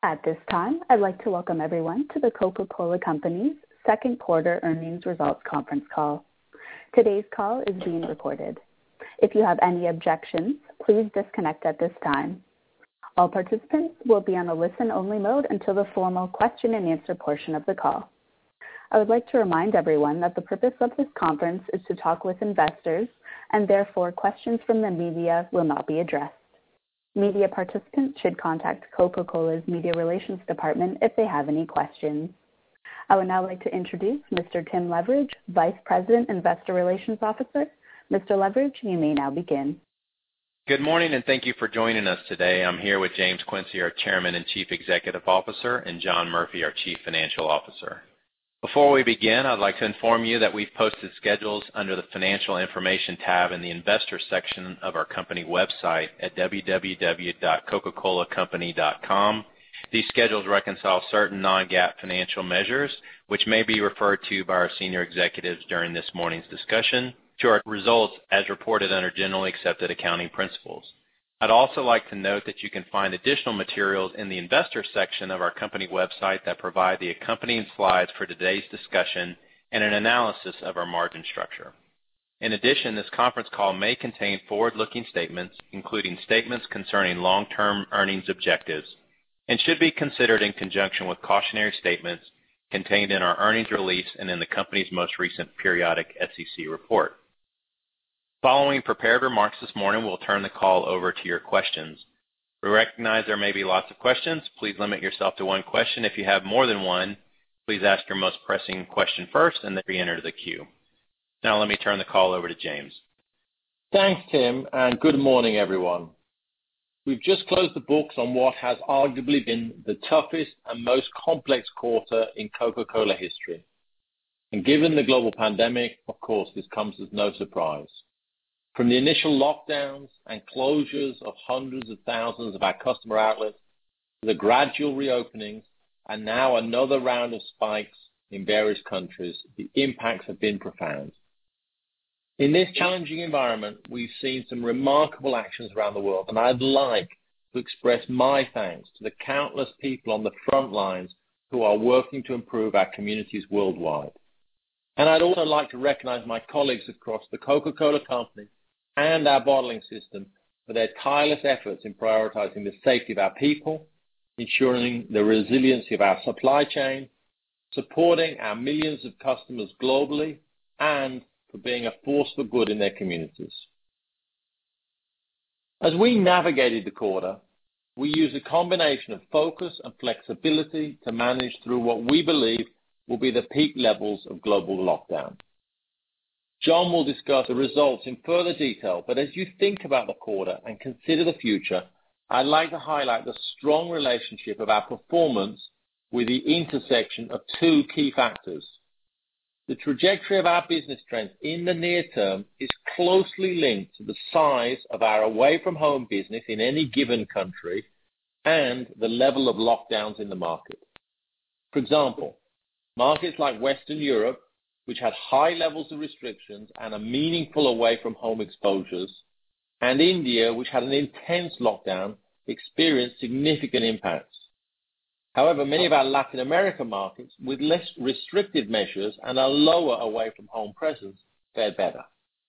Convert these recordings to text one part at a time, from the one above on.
At this time, I'd like to welcome everyone to the Coca-Cola Company's second quarter earnings results conference call. Today's call is being recorded. If you have any objections, please disconnect at this time. All participants will be on a listen-only mode until the formal question and answer portion of the call. I would like to remind everyone that the purpose of this conference is to talk with investors, and therefore questions from the media will not be addressed. Media participants should contact Coca-Cola's Media Relations Department if they have any questions. I would now like to introduce Mr. Tim Leveridge, Vice President, Investor Relations Officer. Mr. Leveridge, you may now begin. Good morning, and thank you for joining us today. I'm here with James Quincey, our Chairman and Chief Executive Officer, and John Murphy, our Chief Financial Officer. Before we begin, I'd like to inform you that we've posted schedules under the Financial Information tab in the Investor section of our company website at www.coca-colacompany.com. These schedules reconcile certain non-GAAP financial measures, which may be referred to by our senior executives during this morning's discussion, to our results as reported under generally accepted accounting principles. I'd also like to note that you can find additional materials in the Investor section of our company website that provide the accompanying slides for today's discussion and an analysis of our margin structure. In addition, this conference call may contain forward-looking statements, including statements concerning long-term earnings objectives, and should be considered in conjunction with cautionary statements contained in our earnings release and in the company's most recent periodic SEC report. Following prepared remarks this morning, we'll turn the call over to your questions. We recognize there may be lots of questions. Please limit yourself to one question. If you have more than one, please ask your most pressing question first and then re-enter the queue. Now let me turn the call over to James. Thanks, Tim, and good morning, everyone. We've just closed the books on what has arguably been the toughest and most complex quarter in Coca-Cola history. And given the global pandemic, of course, this comes as no surprise. From the initial lockdowns and closures of hundreds of thousands of our customer outlets to the gradual reopenings and now another round of spikes in various countries, the impacts have been profound. In this challenging environment, we've seen some remarkable actions around the world, and I'd like to express my thanks to the countless people on the front lines who are working to improve our communities worldwide. And I'd also like to recognize my colleagues across the Coca-Cola Company and our bottling system for their tireless efforts in prioritizing the safety of our people, ensuring the resiliency of our supply chain, supporting our millions of customers globally, and for being a force for good in their communities. As we navigated the quarter, we used a combination of focus and flexibility to manage through what we believe will be the peak levels of global lockdown. John will discuss the results in further detail, but as you think about the quarter and consider the future, I'd like to highlight the strong relationship of our performance with the intersection of two key factors. The trajectory of our business trends in the near term is closely linked to the size of our away-from-home business in any given country and the level of lockdowns in the market. For example, markets like Western Europe, which had high levels of restrictions and a meaningful away-from-home exposures, and India, which had an intense lockdown, experienced significant impacts. However, many of our Latin American markets with less restrictive measures and a lower away-from-home presence fared better.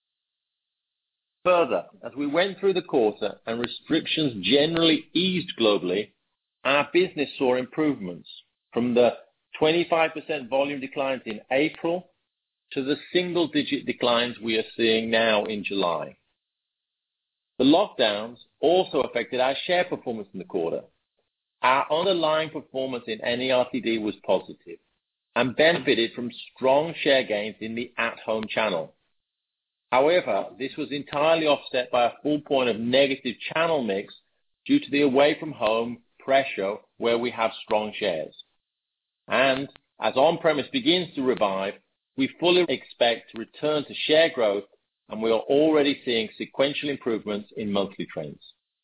Further, as we went through the quarter and restrictions generally eased globally, our business saw improvements from the 25% volume declines in April to the single-digit declines we are seeing now in July. The lockdowns also affected our share performance in the quarter. Our underlying performance in NERTD was positive and benefited from strong share gains in the at-home channel. However, this was entirely offset by a full point of negative channel mix due to the away-from-home pressure where we have strong shares. And as on-premise begins to revive, we fully expect to return to share growth, and we are already seeing sequential improvements in monthly trends.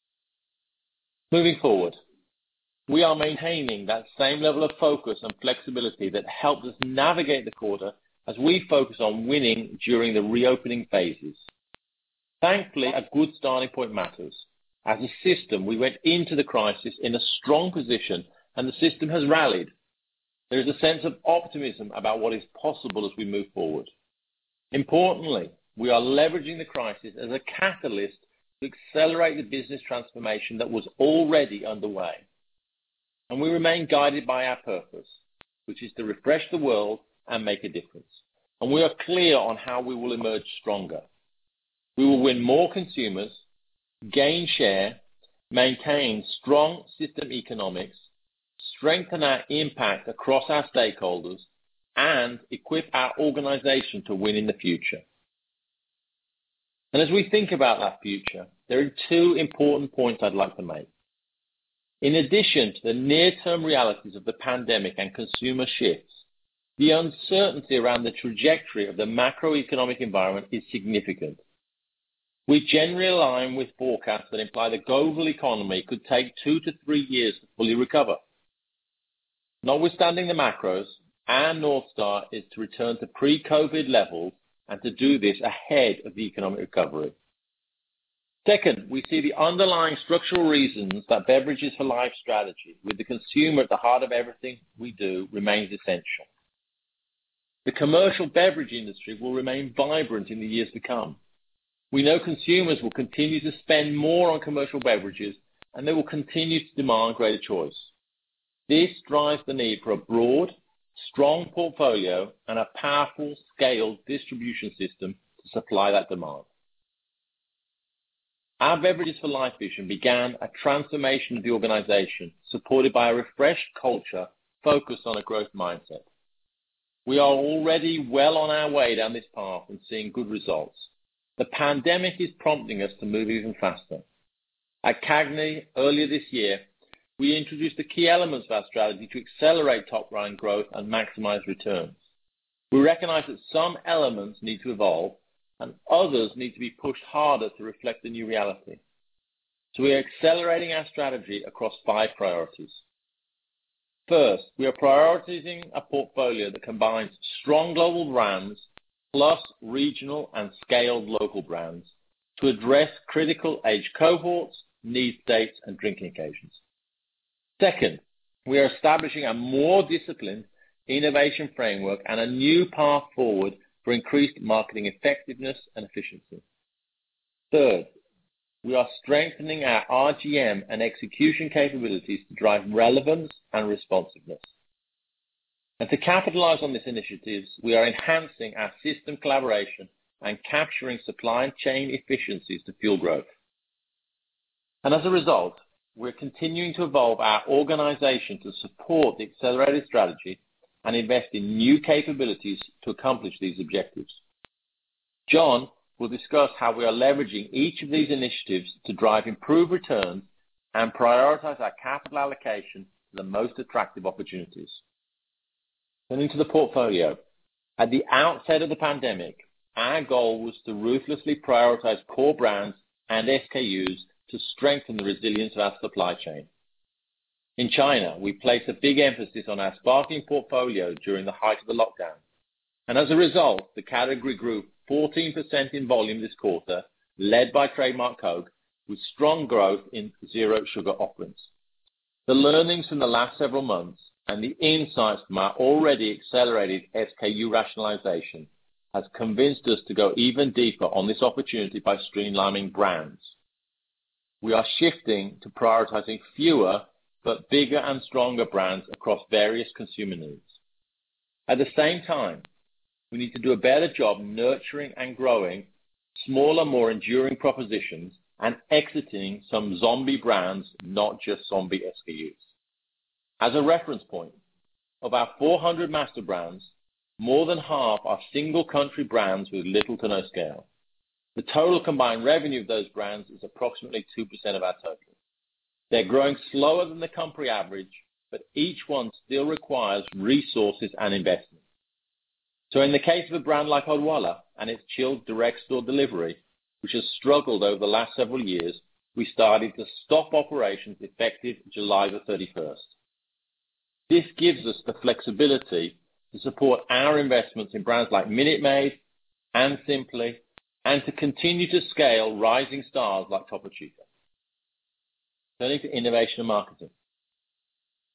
Moving forward, we are maintaining that same level of focus and flexibility that helped us navigate the quarter as we focus on winning during the reopening phases. Thankfully, a good starting point matters. As a system, we went into the crisis in a strong position and the system has rallied. There is a sense of optimism about what is possible as we move forward. Importantly, we are leveraging the crisis as a catalyst to accelerate the business transformation that was already underway. And we remain guided by our purpose, which is to refresh the world and make a difference. And we are clear on how we will emerge stronger. We will win more consumers, gain share, maintain strong system economics, strengthen our impact across our stakeholders, and equip our organization to win in the future. And as we think about that future, there are two important points I'd like to make. In addition to the near-term realities of the pandemic and consumer shifts, the uncertainty around the trajectory of the macroeconomic environment is significant. We generally align with forecasts that imply the global economy could take 2 to 3 years to fully recover. Notwithstanding the macros, our North Star is to return to pre-COVID levels and to do this ahead of the economic recovery. Second, we see the underlying structural reasons that Beverages for Life strategy, with the consumer at the heart of everything we do, remains essential. The commercial beverage industry will remain vibrant in the years to come. We know consumers will continue to spend more on commercial beverages, and they will continue to demand greater choice. This drives the need for a broad, strong portfolio and a powerful, scaled distribution system to supply that demand. Our Beverages for Life vision began a transformation of the organization, supported by a refreshed culture focused on a growth mindset. We are already well on our way down this path and seeing good results. The pandemic is prompting us to move even faster. At CAGNY earlier this year, we introduced the key elements of our strategy to accelerate top-line growth and maximize returns. We recognize that some elements need to evolve and others need to be pushed harder to reflect the new reality. So we are accelerating our strategy across 5 priorities. First, we are prioritizing a portfolio that combines strong global brands plus regional and scaled local brands to address critical age cohorts, need states, and drinking occasions. Second, we are establishing a more disciplined innovation framework and a new path forward for increased marketing effectiveness and efficiency. Third, we are strengthening our RGM and execution capabilities to drive relevance and responsiveness. And to capitalize on these initiatives, we are enhancing our system collaboration and capturing supply chain efficiencies to fuel growth. And as a result, we're continuing to evolve our organization to support the accelerated strategy and invest in new capabilities to accomplish these objectives. John will discuss how we are leveraging each of these initiatives to drive improved returns and prioritize our capital allocation to the most attractive opportunities. Turning to the portfolio, at the outset of the pandemic, our goal was to ruthlessly prioritize core brands and SKUs to strengthen the resilience of our supply chain. In China, we placed a big emphasis on our sparkling portfolio during the height of the lockdown. And as a result, the category grew 14% in volume this quarter, led by trademark Coke, with strong growth in zero sugar offerings. The learnings from the last several months and the insights from our already accelerated SKU rationalization has convinced us to go even deeper on this opportunity by streamlining brands. We are shifting to prioritizing fewer but bigger and stronger brands across various consumer needs. At the same time, we need to do a better job nurturing and growing smaller, more enduring propositions and exiting some zombie brands, not just zombie SKUs. As a reference point, of our 400 master brands, more than half are single country brands with little to no scale. The total combined revenue of those brands is approximately 2% of our total. They're growing slower than the company average, but each one still requires resources and investment. So in the case of a brand like Odwalla and its chilled direct store delivery, which has struggled over the last several years, we started to stop operations effective July the 31st. This gives us the flexibility to support our investments in brands like Minute Maid and Simply, and to continue to scale rising stars like Topo Chico. Turning to innovation and marketing.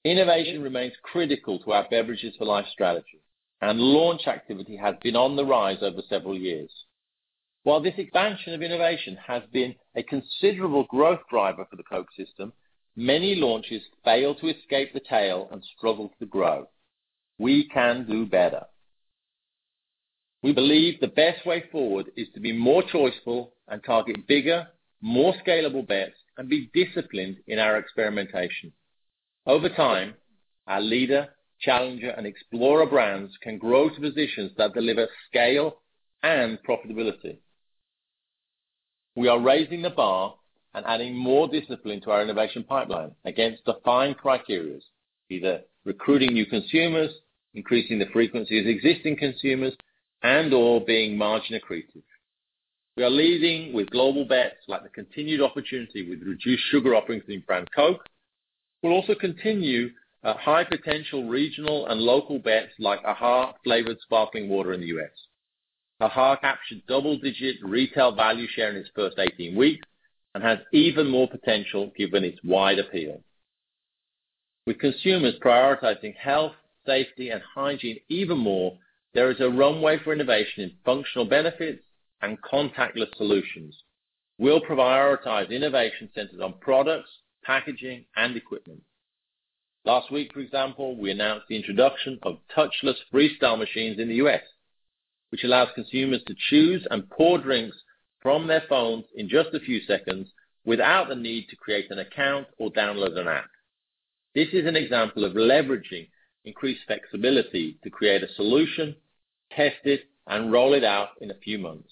Innovation remains critical to our Beverages for Life strategy, and launch activity has been on the rise over several years. While this expansion of innovation has been a considerable growth driver for the Coke system, many launches fail to escape the tail and struggle to grow. We can do better. We believe the best way forward is to be more choiceful and target bigger, more scalable bets and be disciplined in our experimentation. Over time, our leader, challenger, and explorer brands can grow to positions that deliver scale and profitability. We are raising the bar and adding more discipline to our innovation pipeline against defined criteria, either recruiting new consumers, increasing the frequency of existing consumers, and or being margin accretive. We are leading with global bets like the continued opportunity with reduced sugar offerings in brand Coke. We'll also continue high potential regional and local bets like AHA flavored sparkling water in the US. AHA captured double-digit retail value share in its first 18 weeks and has even more potential given its wide appeal. With consumers prioritizing health, safety, and hygiene even more, there is a runway for innovation in functional benefits and contactless solutions. We'll prioritize innovation centered on products, packaging, and equipment. Last week, for example, we announced the introduction of touchless Freestyle machines in the US, which allows consumers to choose and pour drinks from their phones in just a few seconds without the need to create an account or download an app. This is an example of leveraging increased flexibility to create a solution, test it, and roll it out in a few months.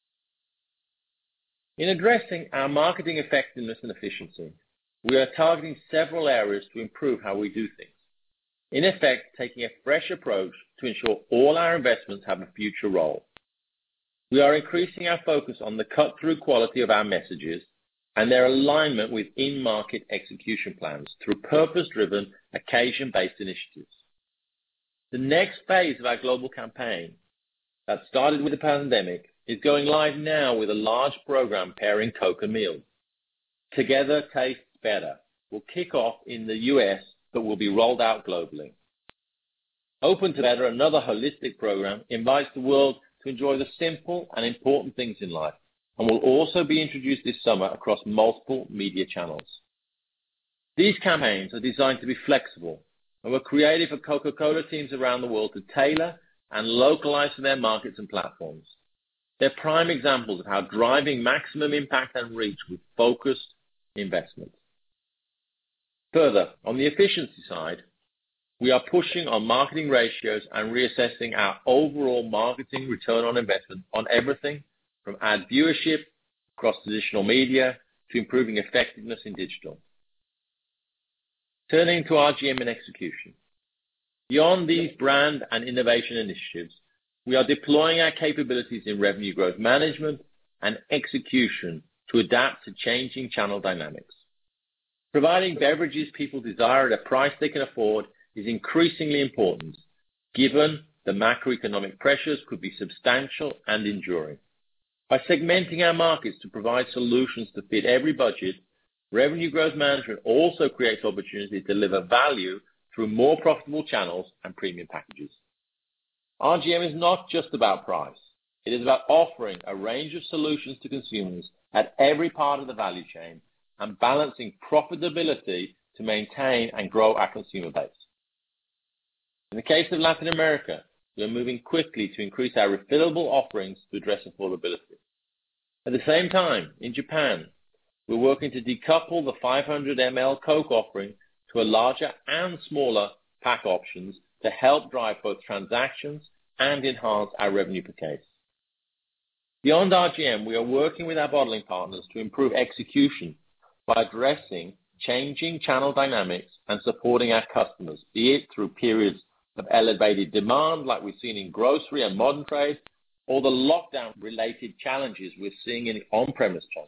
In addressing our marketing effectiveness and efficiency, we are targeting several areas to improve how we do things. In effect, taking a fresh approach to ensure all our investments have a future role. We are increasing our focus on the cut-through quality of our messages and their alignment with in-market execution plans through purpose-driven, occasion-based initiatives. The next phase of our global campaign that started with the pandemic is going live now with a large program pairing Coke and meals. Together Tastes Better will kick off in the US but will be rolled out globally. Open to Better, another holistic program, invites the world to enjoy the simple and important things in life and will also be introduced this summer across multiple media channels. These campaigns are designed to be flexible and were created for Coca-Cola teams around the world to tailor and localize to their markets and platforms. They're prime examples of how driving maximum impact and reach with focused investment. Further, on the efficiency side, we are pushing on marketing ratios and reassessing our overall marketing return on investment on everything from ad viewership across traditional media to improving effectiveness in digital. Turning to RGM and execution. Beyond these brand and innovation initiatives, we are deploying our capabilities in revenue growth management and execution to adapt to changing channel dynamics. Providing beverages people desire at a price they can afford is increasingly important, given the macroeconomic pressures could be substantial and enduring. By segmenting our markets to provide solutions to fit every budget, revenue growth management also creates opportunity to deliver value through more profitable channels and premium packages. RGM is not just about price. It is about offering a range of solutions to consumers at every part of the value chain and balancing profitability to maintain and grow our consumer base. In the case of Latin America, we are moving quickly to increase our refillable offerings to address affordability. At the same time, in Japan, we're working to decouple the 500 ml Coke offering to a larger and smaller pack options to help drive both transactions and enhance our revenue per case. Beyond RGM, we are working with our bottling partners to improve execution by addressing changing channel dynamics and supporting our customers, be it through periods of elevated demand like we've seen in grocery and modern trade, or the lockdown-related challenges we're seeing in on-premise channels.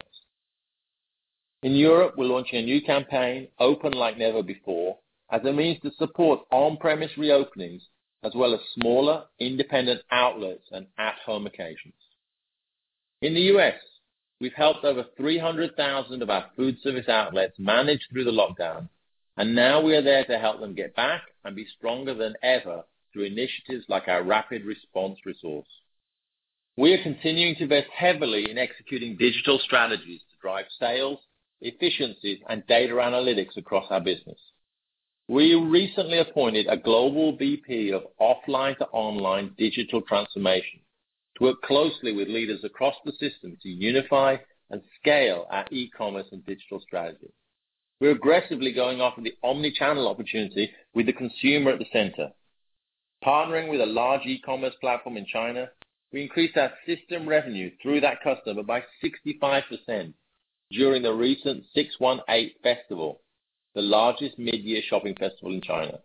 In Europe, we're launching a new campaign, Open Like Never Before, as a means to support on-premise reopenings as well as smaller, independent outlets and at-home occasions. In the US, we've helped over 300,000 of our food service outlets manage through the lockdown And now we are there to help them get back and be stronger than ever through initiatives like our Rapid Response Resource. We are continuing to invest heavily in executing digital strategies to drive sales, efficiencies, and data analytics across our business. We recently appointed a global VP of offline to online digital transformation to work closely with leaders across the system to unify and scale our e-commerce and digital strategy. We're aggressively going after the omni-channel opportunity with the consumer at the center. Partnering with a large e-commerce platform in China, we increased our system revenue through that customer by 65% during the recent 618 Festival, the largest mid-year shopping festival in China.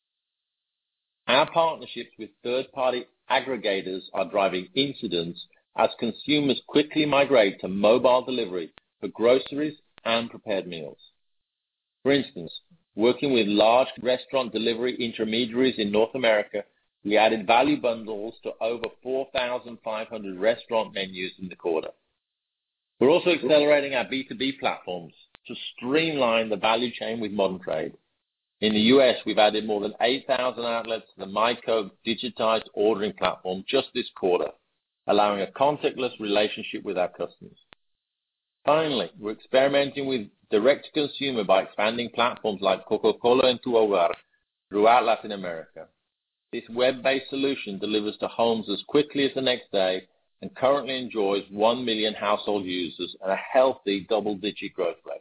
Our partnerships with third-party aggregators are driving incidents as consumers quickly migrate to mobile delivery for groceries and prepared meals. For instance, working with large restaurant delivery intermediaries in North America, we added value bundles to over 4,500 restaurant menus in the quarter. We're also accelerating our B2B platforms to streamline the value chain with modern trade. In the U.S., we've added more than 8,000 outlets to the Myco digitized ordering platform just this quarter, allowing a contactless relationship with our customers. Finally, we're experimenting with direct-to-consumer by expanding platforms like Coca-Cola en tu hogar throughout Latin America. This web-based solution delivers to homes as quickly as the next day and currently enjoys 1 million household users at a healthy double-digit growth rate.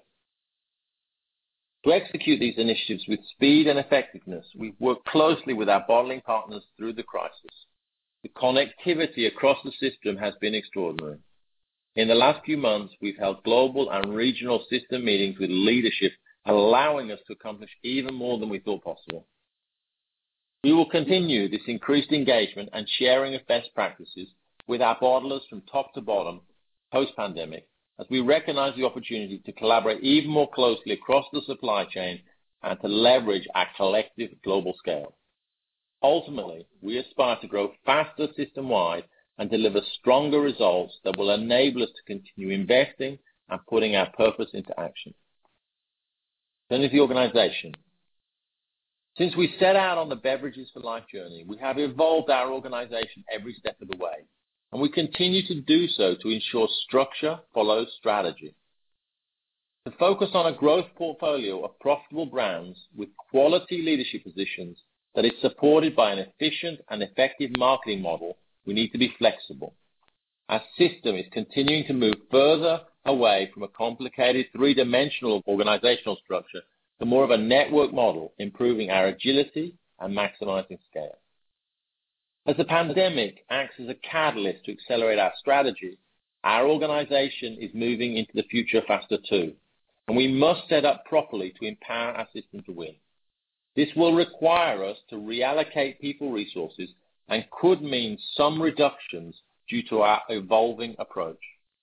To execute these initiatives with speed and effectiveness, we've worked closely with our bottling partners through the crisis. The connectivity across the system has been extraordinary. In the last few months, we've held global and regional system meetings with leadership, allowing us to accomplish even more than we thought possible. We will continue this increased engagement and sharing of best practices with our bottlers from top to bottom post-pandemic, as we recognize the opportunity to collaborate even more closely across the supply chain and to leverage our collective global scale. Ultimately, we aspire to grow faster system-wide and deliver stronger results that will enable us to continue investing and putting our purpose into action. Turning to the organization. Since we set out on the Beverages for Life journey, we have evolved our organization every step of the way, and we continue to do so to ensure structure follows strategy. To focus on a growth portfolio of profitable brands with quality leadership positions that is supported by an efficient and effective marketing model, we need to be flexible. Our system is continuing to move further away from a complicated three-dimensional organizational structure to more of a network model, improving our agility and maximizing scale. As the pandemic acts as a catalyst to accelerate our strategy, our organization is moving into the future faster too, and we must set up properly to empower our system to win. This will require us to reallocate people resources and could mean some reductions due to our evolving approach.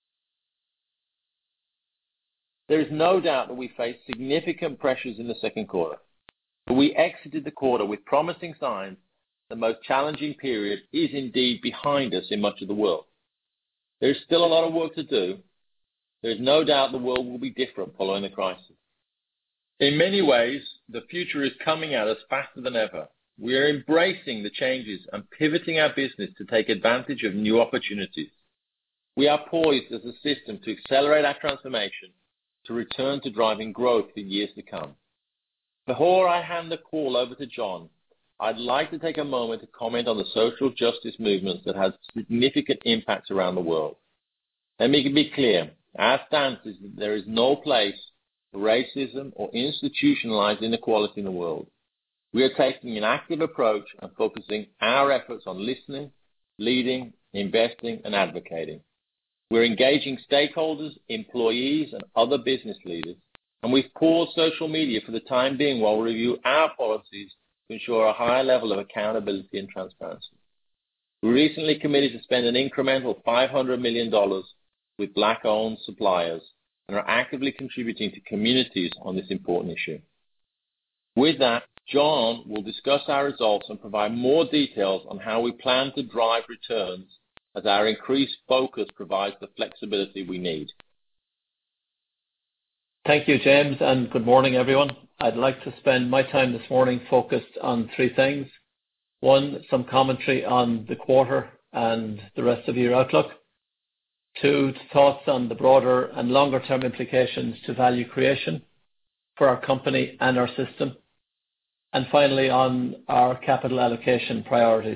There is no doubt that we faced significant pressures in the second quarter, but we exited the quarter with promising signs. The most challenging period is indeed behind us in much of the world. There is still a lot of work to do. There is no doubt the world will be different following the crisis. In many ways, the future is coming at us faster than ever. We are embracing the changes and pivoting our business to take advantage of new opportunities. We are poised as a system to accelerate our transformation to return to driving growth for years to come. Before I hand the call over to John, I'd like to take a moment to comment on the social justice movements that has significant impacts around the world. Let me be clear. Our stance is that there is no place for racism or institutionalized inequality in the world. We are taking an active approach and focusing our efforts on listening, leading, investing, and advocating. We're engaging stakeholders, employees, and other business leaders, and we've paused social media for the time being while we review our policies to ensure a higher level of accountability and transparency. We recently committed to spend an incremental $500 million with Black-owned suppliers and are actively contributing to communities on this important issue. With that, John will discuss our results and provide more details on how we plan to drive returns as our increased focus provides the flexibility we need. Thank you, James, and good morning, everyone. I'd like to spend my time this morning focused on three things. One, some commentary on the quarter and the rest of the year outlook. Two, thoughts on the broader and longer-term implications to value creation for our company and our system. And finally, on our capital allocation priorities.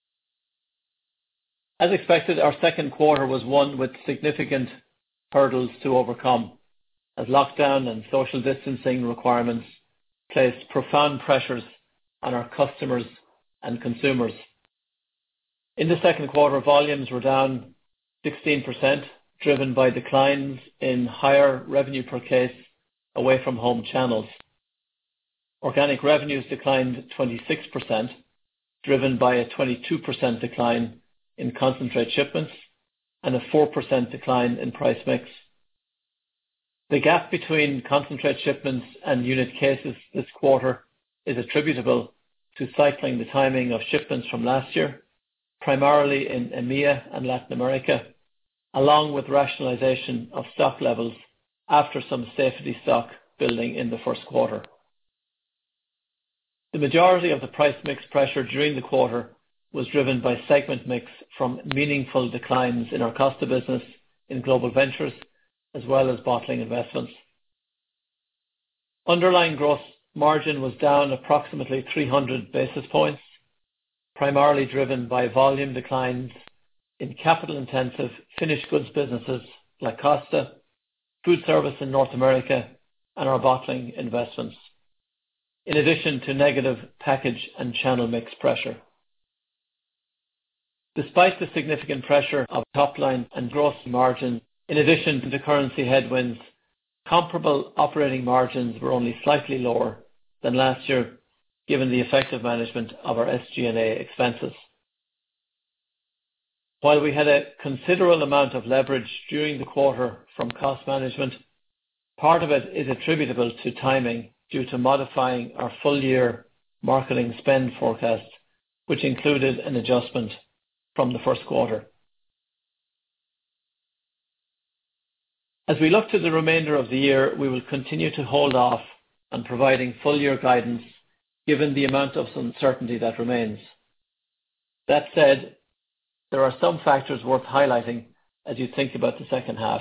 As expected, our second quarter was one with significant hurdles to overcome, as lockdown and social distancing requirements placed profound pressures on our customers and consumers. In the second quarter, volumes were down 16%, driven by declines in higher revenue per case away from home channels. Organic revenues declined 26%, driven by a 22% decline in concentrate shipments and a 4% decline in price mix. The gap between concentrate shipments and unit cases this quarter is attributable to cycling the timing of shipments from last year, primarily in EMEA and Latin America, along with rationalization of stock levels after some safety stock building in the first quarter. The majority of the price mix pressure during the quarter was driven by segment mix from meaningful declines in our Costa business in Global Ventures, as well as bottling investments. Underlying gross margin was down approximately 300 basis points, primarily driven by volume declines in capital-intensive finished goods businesses like Costa, food service in North America, and our bottling investments, in addition to negative package and channel mix pressure. Despite the significant pressure of top line and gross margin, in addition to the currency headwinds, comparable operating margins were only slightly lower than last year, given the effective management of our SG&A expenses. While we had a considerable amount of leverage during the quarter from cost management, part of it is attributable to timing due to modifying our full year marketing spend forecast, which included an adjustment from the first quarter. As we look to the remainder of the year, we will continue to hold off on providing full year guidance given the amount of uncertainty that remains. That said, there are some factors worth highlighting as you think about the second half.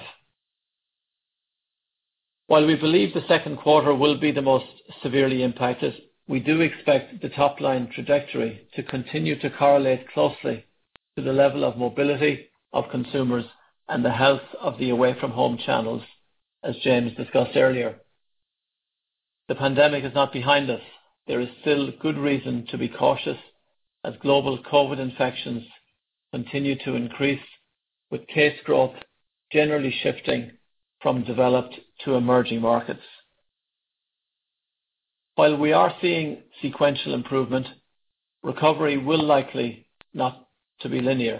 While we believe the second quarter will be the most severely impacted, we do expect the top line trajectory to continue to correlate closely to the level of mobility of consumers and the health of the away from home channels, as James discussed earlier. The pandemic is not behind us. There is still good reason to be cautious as global COVID infections continue to increase, with case growth generally shifting from developed to emerging markets. While we are seeing sequential improvement, recovery will likely not to be linear.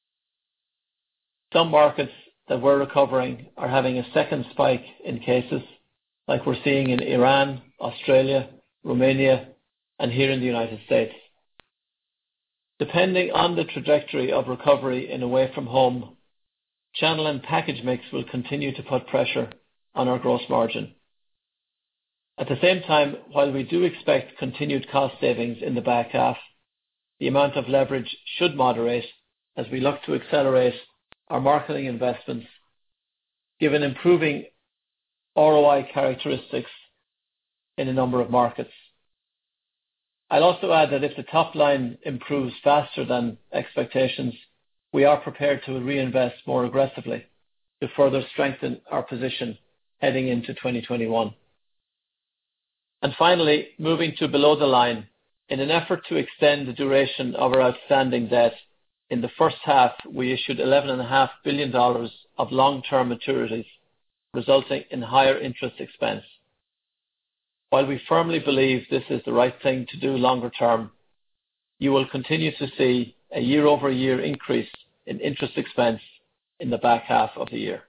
Some markets that were recovering are having a second spike in cases, like we're seeing in Iran, Australia, Romania, and here in the United States. Depending on the trajectory of recovery in away from home, channel and package mix will continue to put pressure on our gross margin. At the same time, while we do expect continued cost savings in the back half, the amount of leverage should moderate as we look to accelerate our marketing investments, given improving ROI characteristics in a number of markets. I'll also add that if the top line improves faster than expectations, we are prepared to reinvest more aggressively to further strengthen our position heading into 2021. And finally, moving to below the line, in an effort to extend the duration of our outstanding debt, in the first half we issued $11.5 billion of long-term maturities, resulting in higher interest expense. While we firmly believe this is the right thing to do longer term, you will continue to see a year-over-year increase in interest expense in the back half of the year.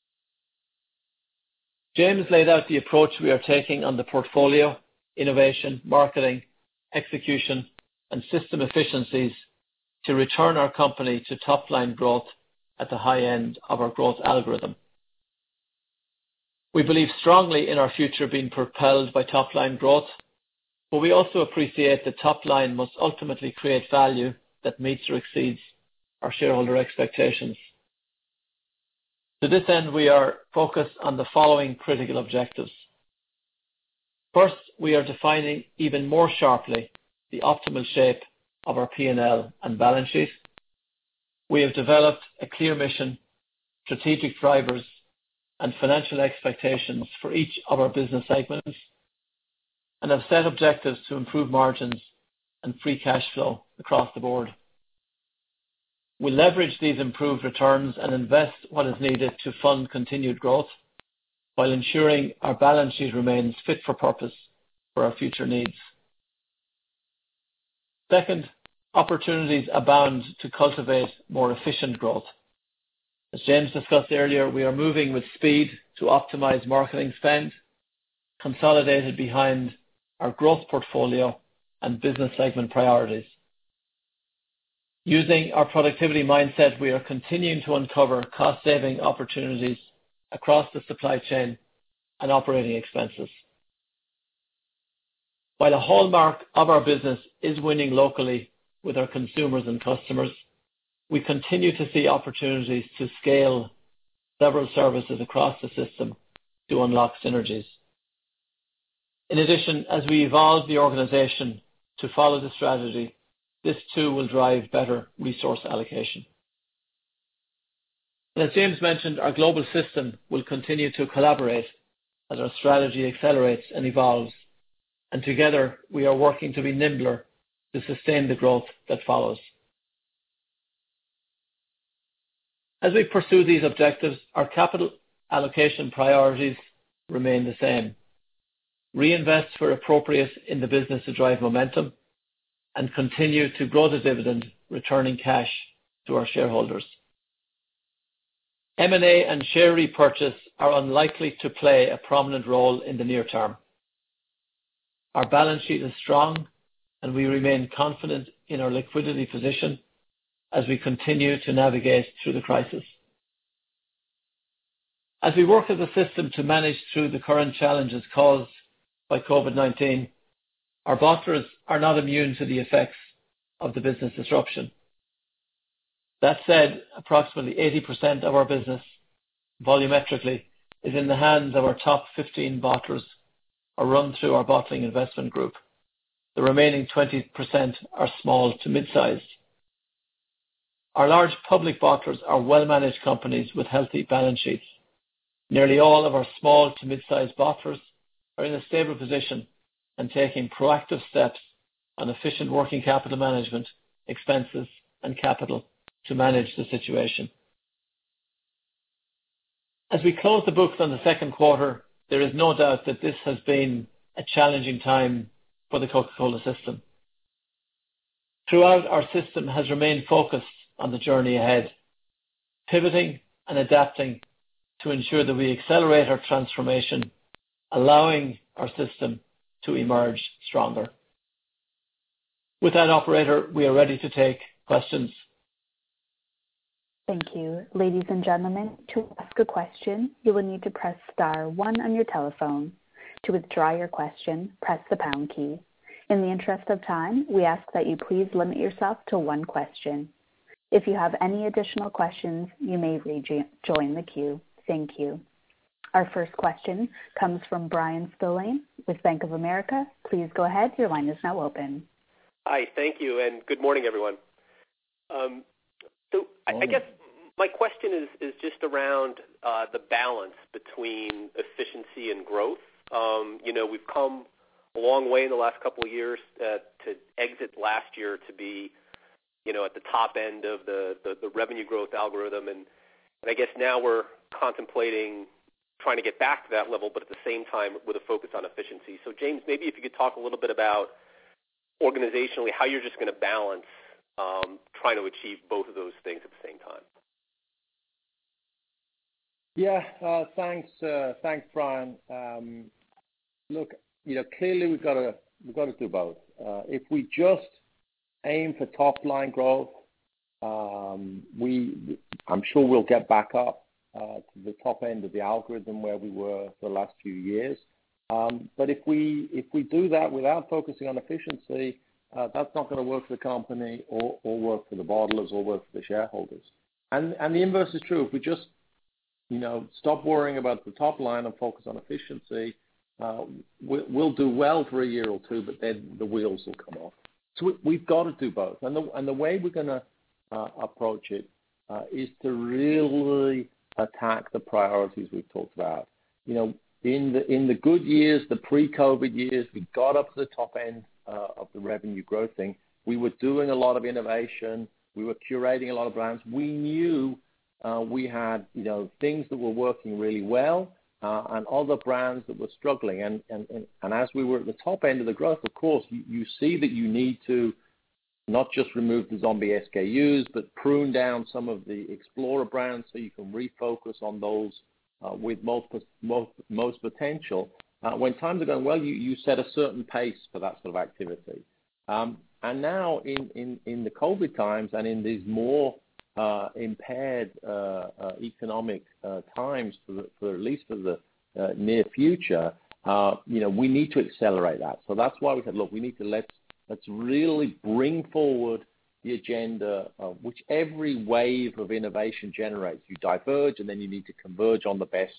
James laid out the approach we are taking on the portfolio, innovation, marketing, execution, and system efficiencies to return our company to top-line growth at the high end of our growth algorithm. We believe strongly in our future being propelled by top-line growth, but we also appreciate that top line must ultimately create value that meets or exceeds our shareholder expectations. To this end, we are focused on the following critical objectives. First, we are defining even more sharply the optimal shape of our P&L and balance sheet. We have developed a clear mission, strategic drivers, and financial expectations for each of our business segments, and have set objectives to improve margins and free cash flow across the board. We leverage these improved returns and invest what is needed to fund continued growth while ensuring our balance sheet remains fit for purpose for our future needs. Second, opportunities abound to cultivate more efficient growth. As James discussed earlier, we are moving with speed to optimize marketing spend, consolidated behind our growth portfolio and business segment priorities. Using our productivity mindset, we are continuing to uncover cost-saving opportunities across the supply chain and operating expenses. While a hallmark of our business is winning locally with our consumers and customers, we continue to see opportunities to scale several services across the system to unlock synergies. In addition, as we evolve the organization to follow the strategy, this too will drive better resource allocation. And as James mentioned, our global system will continue to collaborate as our strategy accelerates and evolves, and together we are working to be nimbler to sustain the growth that follows. As we pursue these objectives, our capital allocation priorities remain the same. Reinvest where appropriate in the business to drive momentum, and continue to grow the dividend, returning cash to our shareholders. M&A and share repurchase are unlikely to play a prominent role in the near term. Our balance sheet is strong, and we remain confident in our liquidity position as we continue to navigate through the crisis. As we work as a system to manage through the current challenges caused by COVID-19, our bottlers are not immune to the effects of the business disruption. That said, approximately 80% of our business, volumetrically, is in the hands of our top 15 bottlers or run through our bottling investment group. The remaining 20% are small to mid-sized. Our large public bottlers are well-managed companies with healthy balance sheets. Nearly all of our small to mid-sized bottlers are in a stable position and taking proactive steps on efficient working capital management, expenses, and capital to manage the situation. As we close the books on the second quarter, there is no doubt that this has been a challenging time for the Coca-Cola system. Throughout, our system has remained focused on the journey ahead, pivoting and adapting to ensure that we accelerate our transformation, allowing our system to emerge stronger. With that, operator, we are ready to take questions. Thank you. Ladies and gentlemen, to ask a question, you will need to press star 1 on your telephone. To withdraw your question, press the pound key. In the interest of time, we ask that you please limit yourself to 1 question. If you have any additional questions, you may rejoin the queue. Thank you. Our first question comes from Bryan Spillane with Bank of America. Please go ahead. Your line is now open. Hi, thank you, and good morning, everyone. I guess my question is just around the balance between efficiency and growth. We've come a long way in the last couple of years to exit last year to be, at the top end of the revenue growth algorithm, and I guess now we're contemplating trying to get back to that level, but at the same time with a focus on efficiency. So James, maybe if you could talk a little bit about organizationally how you're just going to balance trying to achieve both of those things at the same time. Yeah, thanks, Brian. Look, clearly we've got to do both. If we just aim for top line growth, I'm sure we'll get back up to the top end of the algorithm where we were for the last few years. But if we do that without focusing on efficiency, that's not going to work for the company or work for the bottlers or work for the shareholders. And the inverse is true. If we just stop worrying about the top line and focus on efficiency, we'll do well for a year or two, but then the wheels will come off. So we've got to do both. And the way we're going to approach it is to really attack the priorities we've talked about. In the good years, the pre-COVID years, we got up to the top end of the revenue growth thing. We were doing a lot of innovation. We were curating a lot of brands. We knew we had things that were working really well and other brands that were struggling. And as we were at the top end of the growth, of course, you see that you need to not just remove the zombie SKUs, but prune down some of the Explorer brands so you can refocus on those with most potential. When times are going well, you set a certain pace for that sort of activity. And now in the COVID times and in these more impaired economic times, for at least for the near future, we need to accelerate that. So that's why we said, look, we need to let's really bring forward the agenda of which every wave of innovation generates. You diverge, and then you need to converge on the best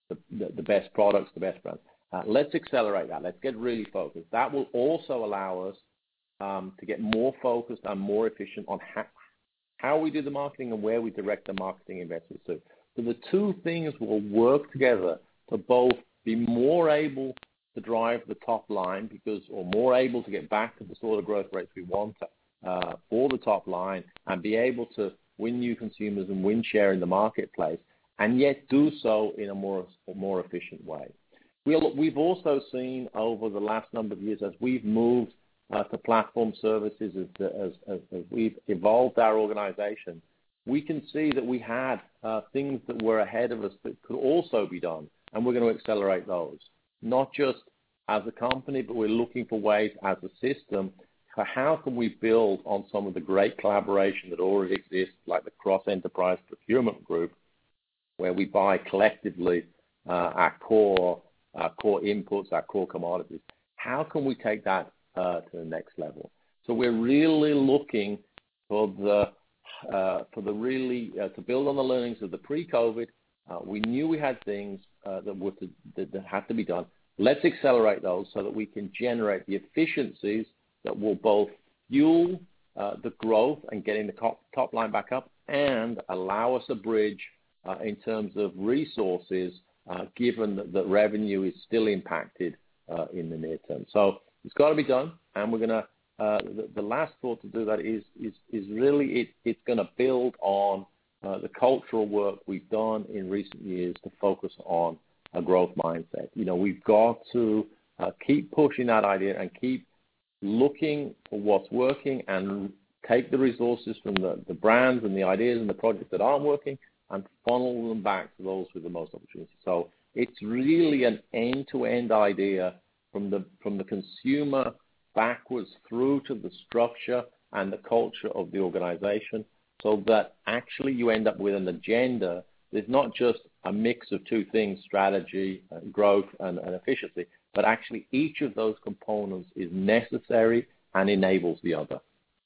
products, the best brands. Let's accelerate that. Let's get really focused. That will also allow us to get more focused and more efficient on how we do the marketing and where we direct the marketing investments to. So the two things will work together to both be more able to drive the top line or more able to get back to the sort of growth rates we want for the top line and be able to win new consumers and win share in the marketplace, and yet do so in a more efficient way. We've also seen over the last number of years, as we've moved to platform services, as we've evolved our organization, we can see that we had things that were ahead of us that could also be done, and we're going to accelerate those. Not just as a company, but we're looking for ways as a system for how can we build on some of the great collaboration that already exists, like the cross-enterprise procurement group, where we buy collectively our core inputs, our core commodities. How can we take that to the next level? So we're really looking for to build on the learnings of the pre-COVID. We knew we had things that had to be done. Let's accelerate those so that we can generate the efficiencies that will both fuel the growth and getting the top line back up and allow us a bridge in terms of resources, given that revenue is still impacted in the near term. So it's got to be done, and we're going to. The last thought to do that is really it's going to build on the cultural work we've done in recent years to focus on a growth mindset. We've got to keep pushing that idea and keep looking for what's working and take the resources from the brands and the ideas and the projects that aren't working and funnel them back to those with the most opportunity. So it's really an end-to-end idea from the consumer backwards through to the structure and the culture of the organization, so that actually you end up with an agenda. There's not just a mix of two things, strategy, growth, and efficiency, but actually each of those components is necessary and enables the other.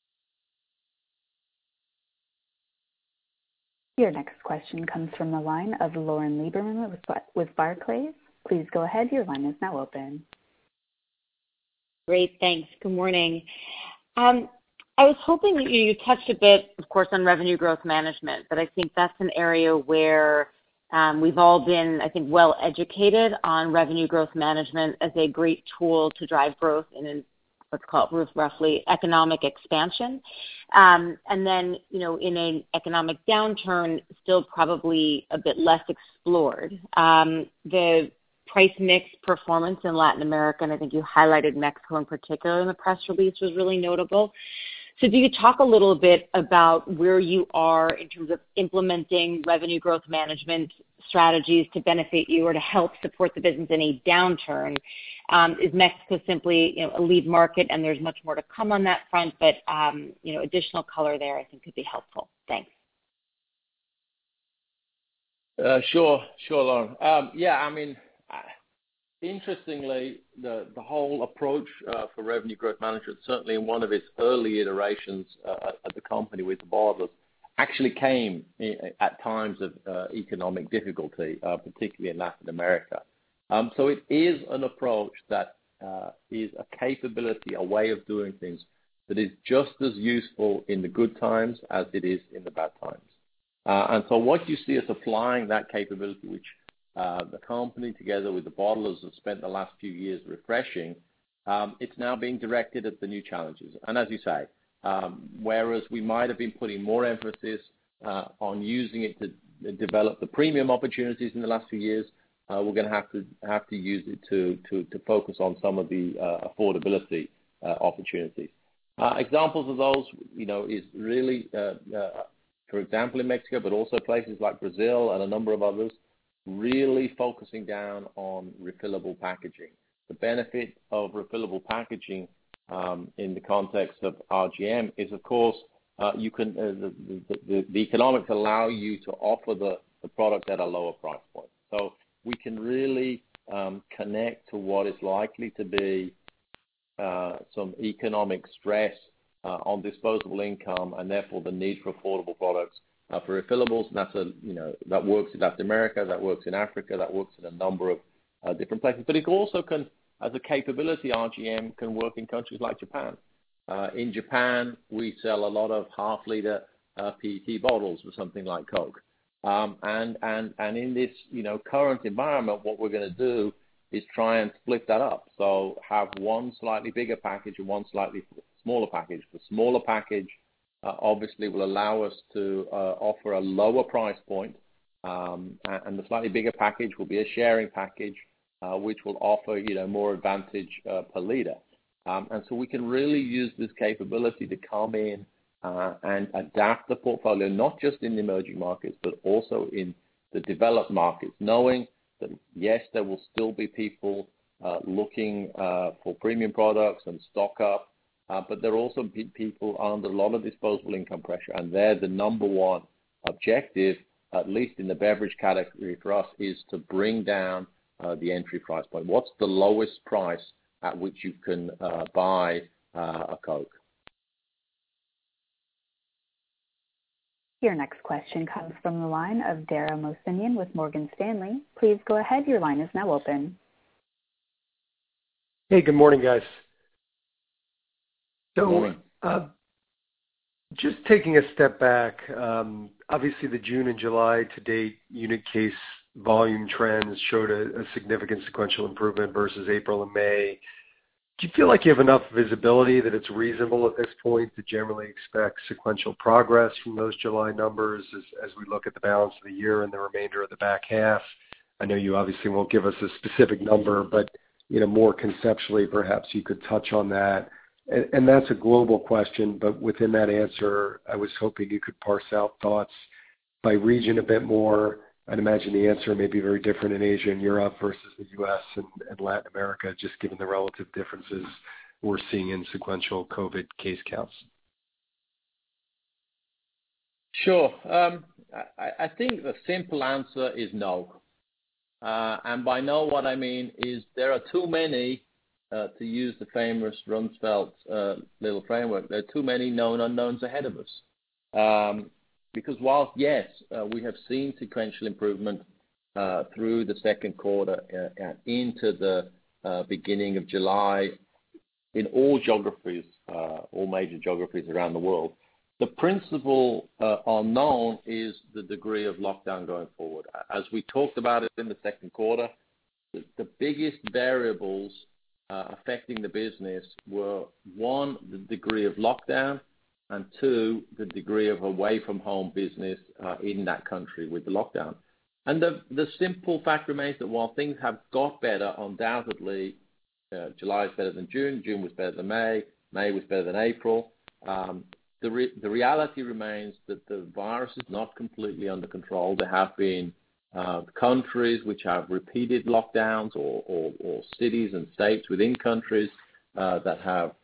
Your next question comes from the line of Lauren Lieberman with Barclays. Please go ahead. Your line is now open. Great. Thanks. Good morning. I was hoping you touched a bit, of course, on revenue growth management, but I think that's an area where we've all been, I think, well educated on revenue growth management as a great tool to drive growth in let's call it roughly economic expansion. And then, in an economic downturn, still probably a bit less explored. The price mix performance in Latin America, and I think you highlighted Mexico in particular in the press release, was really notable. So do you talk a little bit about where you are in terms of implementing revenue growth management strategies to benefit you or to help support the business in a downturn? Is Mexico simply a lead market and there's much more to come on that front, but additional color there I think could be helpful. Thanks. Sure, Lauren. Interestingly, the whole approach for revenue growth management, certainly in one of its early iterations at the company with the bottlers, actually came at times of economic difficulty, particularly in Latin America. So it is an approach that is a capability, a way of doing things that is just as useful in the good times as it is in the bad times. And so what you see us applying that capability, which the company together with the bottlers have spent the last few years refreshing, it's now being directed at the new challenges. And as you say, whereas we might have been putting more emphasis on using it to develop the premium opportunities in the last few years, we're going to have to use it to focus on some of the affordability opportunities. Examples of those, is really, for example, in Mexico, but also places like Brazil and a number of others, really focusing down on refillable packaging. The benefit of refillable packaging in the context of RGM is, of course, you can the economics allow you to offer the product at a lower price point. So we can really connect to what is likely to be some economic stress on disposable income, and therefore the need for affordable products for refillables. And that's that works in Latin America, that works in Africa, that works in a number of different places. But it also can, as a capability, RGM can work in countries like Japan. In Japan, we sell a lot of half-liter PET bottles for something like Coke. And in this current environment, what we're going to do is try and split that up. So have one slightly bigger package and one slightly smaller package. The smaller package obviously will allow us to offer a lower price point, and the slightly bigger package will be a sharing package, which will offer more advantage per liter. And so we can really use this capability to come in and adapt the portfolio, not just in the emerging markets, but also in the developed markets, knowing that, yes, there will still be people looking for premium products and stock up, but there are also people under a lot of disposable income pressure, and they're the number one objective, at least in the beverage category for us, is to bring down the entry price point. What's the lowest price at which you can buy a Coke? Your next question comes from the line of Dara Mohsenian with Morgan Stanley. Please go ahead. Your line is now open. Hey, good morning, guys. Good morning. Just taking a step back, obviously the June and July to date unit case volume trends showed a significant sequential improvement versus April and May. Do you feel like you have enough visibility that it's reasonable at this point to generally expect sequential progress from those July numbers as we look at the balance of the year and the remainder of the back half? I know you obviously won't give us a specific number, but more conceptually, perhaps you could touch on that. And that's a global question, but within that answer, I was hoping you could parse out thoughts by region a bit more. I'd imagine the answer may be very different in Asia and Europe versus the U.S. and Latin America, just given the relative differences we're seeing in sequential COVID case counts. Sure. I think the simple answer is no. And by no, what I mean is there are too many, to use the famous Rumsfeld little framework, there are too many known unknowns ahead of us. Because whilst, yes, we have seen sequential improvement through the second quarter and into the beginning of July in all geographies, all major geographies around the world, the principal unknown is the degree of lockdown going forward. As we talked about it in the second quarter, the biggest variables affecting the business were, one, the degree of lockdown, and two, the degree of away-from-home business in that country with the lockdown. And the simple fact remains that while things have got better, undoubtedly, July is better than June, June was better than May was better than April, the reality remains that the virus is not completely under control. There have been countries which have repeated lockdowns or cities and states within countries that have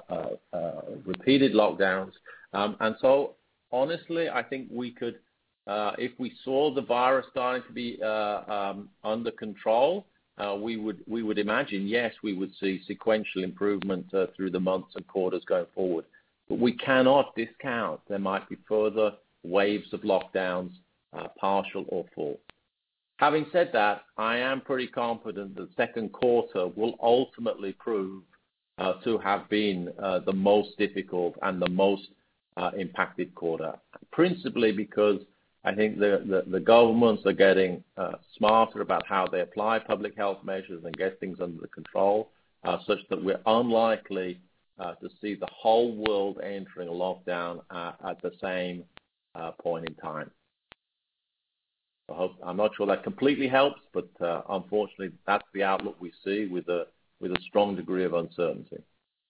repeated lockdowns. And so, honestly, I think we could if we saw the virus starting to be under control, we would imagine, yes, we would see sequential improvement through the months and quarters going forward. But we cannot discount there might be further waves of lockdowns, partial or full. Having said that, I am pretty confident that the second quarter will ultimately prove to have been the most difficult and the most impacted quarter, principally because I think the governments are getting smarter about how they apply public health measures and get things under control, such that we're unlikely to see the whole world entering a lockdown at the same point in time. I'm not sure that completely helps, but unfortunately, that's the outlook we see with a strong degree of uncertainty.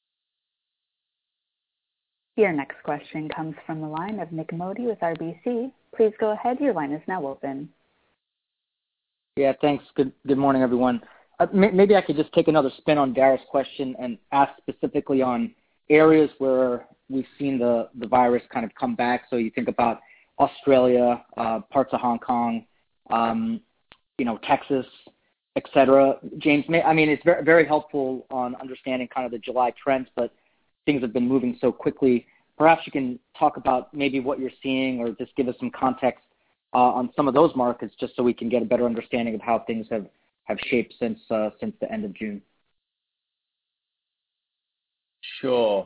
Your next question comes from the line of Nik Modi with RBC. Please go ahead. Your line is now open. Yeah, thanks. Good morning, everyone. Maybe I could just take another spin on Dara's question and ask specifically on areas where we've seen the virus kind of come back. So you think about Australia, parts of Hong Kong, Texas, et cetera. James, it's very, very helpful on understanding kind of the July trends, but things have been moving so quickly. Perhaps you can talk about maybe what you're seeing or just give us some context on some of those markets just so we can get a better understanding of how things have shaped since the end of June. Sure.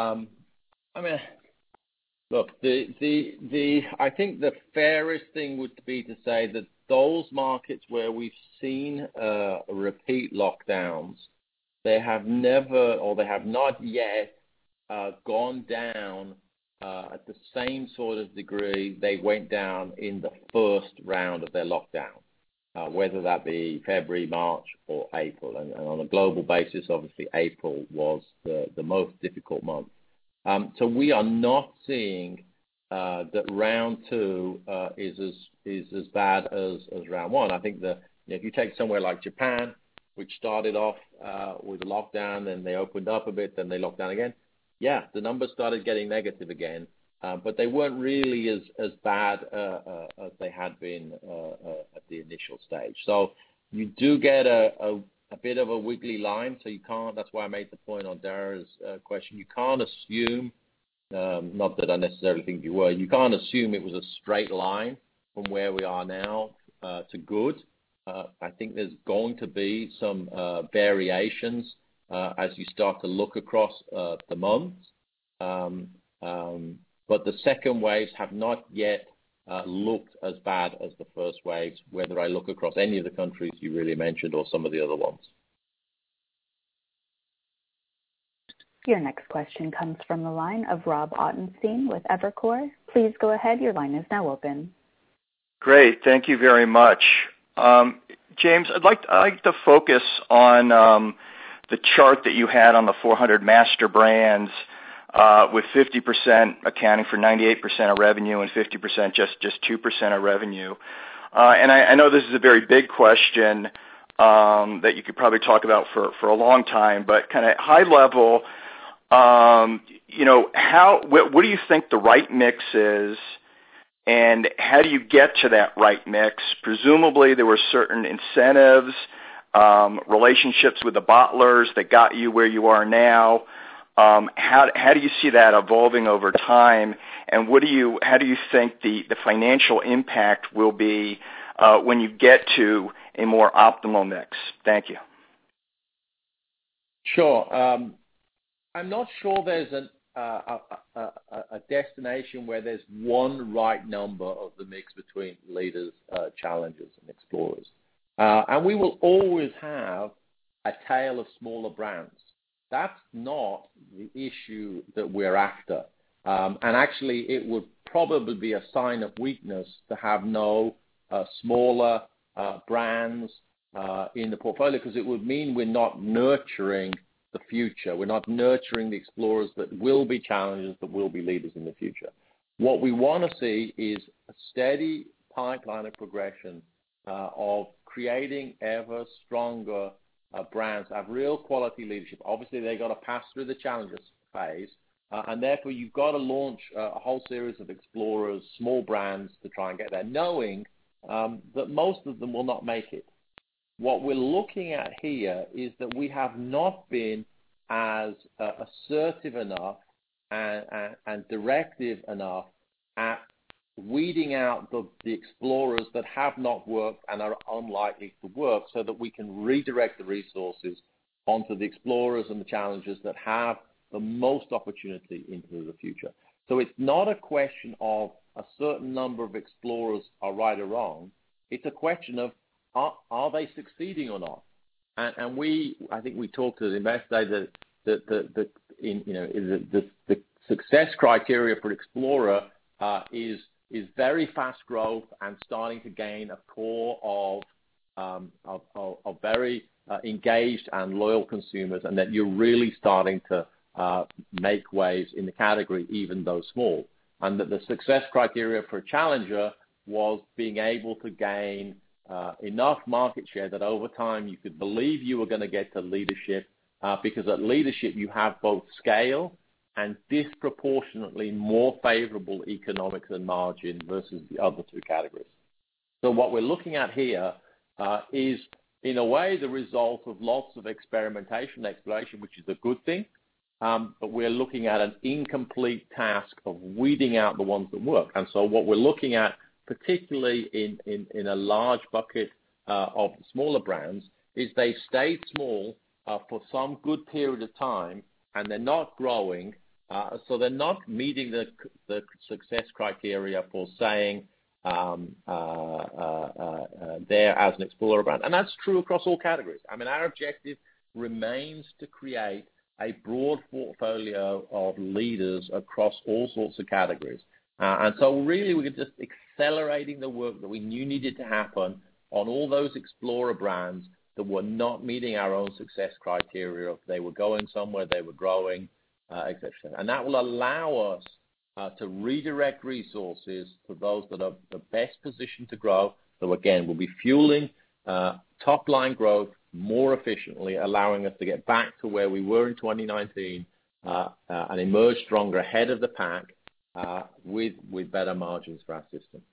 Look, I think the fairest thing would be to say that those markets where we've seen repeat lockdowns, they have never or they have not yet gone down at the same sort of degree they went down in the first round of their lockdown, whether that be February, March, or April. And on a global basis, obviously, April was the most difficult month. So we are not seeing that round two is as bad as round one. I think if you take somewhere like Japan, which started off with a lockdown, then they opened up a bit, then they locked down again. Yeah, the numbers started getting negative again, but they weren't really as bad as they had been at the initial stage. So you do get a bit of a wiggly line, so you can't. That's why I made the point on Dara's question. You can't assume, not that I necessarily think you were, you can't assume it was a straight line from where we are now to good. I think there's going to be some variations as you start to look across the months. But the second waves have not yet looked as bad as the first waves, whether I look across any of the countries you really mentioned or some of the other ones. Your next question comes from the line of Rob Ottenstein with Evercore. Please go ahead. Your line is now open. Great. Thank you very much. James, I'd like to focus on the chart that you had on the 400 master brands with 50% accounting for 98% of revenue and 50% just 2% of revenue. And I know this is a very big question that you could probably talk about for a long time, but kind of high level, what do you think the right mix is? And how do you get to that right mix? Presumably there were certain incentives, relationships with the bottlers that got you where you are now. How do you see that evolving over time? And how do you think the financial impact will be when you get to a more optimal mix? Thank you. Sure. I'm not sure there's a destination where there's one right number of the mix between leaders, challengers, and explorers. And we will always have a tail of smaller brands. That's not the issue that we're after. And actually, it would probably be a sign of weakness to have no smaller brands in the portfolio, because it would mean we're not nurturing the future. We're not nurturing the explorers that will be challengers, that will be leaders in the future. What we want to see is a steady pipeline of progression of creating ever stronger brands, have real quality leadership. Obviously, they got to pass through the challenges phase, and therefore you've got to launch a whole series of Explorers, small brands to try and get there, knowing that most of them will not make it. What we're looking at here is that we have not been as assertive enough and directive enough at weeding out the Explorers that have not worked and are unlikely to work, so that we can redirect the resources onto the Explorers and the Challengers that have the most opportunity into the future. So it's not a question of a certain number of Explorers are right or wrong. It's a question of are they succeeding or not? And I think we talked at Investor Day that the success criteria for Explorer is very fast growth and starting to gain a core of very engaged and loyal consumers, and that you're really starting to make waves in the category, even though small. And that the success criteria for a Challenger was being able to gain enough market share that over time you could believe you were going to get to leadership, because at leadership you have both scale and disproportionately more favorable economics and margin versus the other two categories. So what we're looking at here is, in a way, the result of lots of experimentation, exploration, which is a good thing, but we're looking at an incomplete task of weeding out the ones that work. And so what we're looking at, particularly in a large bucket of the smaller brands, is they stayed small for some good period of time, and they're not growing, so they're not meeting the success criteria for saying there as an Explorer brand. And that's true across all categories. I mean, our objective remains to create a broad portfolio of leaders across all sorts of categories. And so really we're just accelerating the work that we knew needed to happen on all those Explorer brands that were not meeting our own success criteria. If they were going somewhere, they were growing, etc. And that will allow us to redirect resources to those that are the best positioned to grow. So again, we'll be fueling top-line growth more efficiently, allowing us to get back to where we were in 2019 and emerge stronger ahead of the pack with better margins for our system.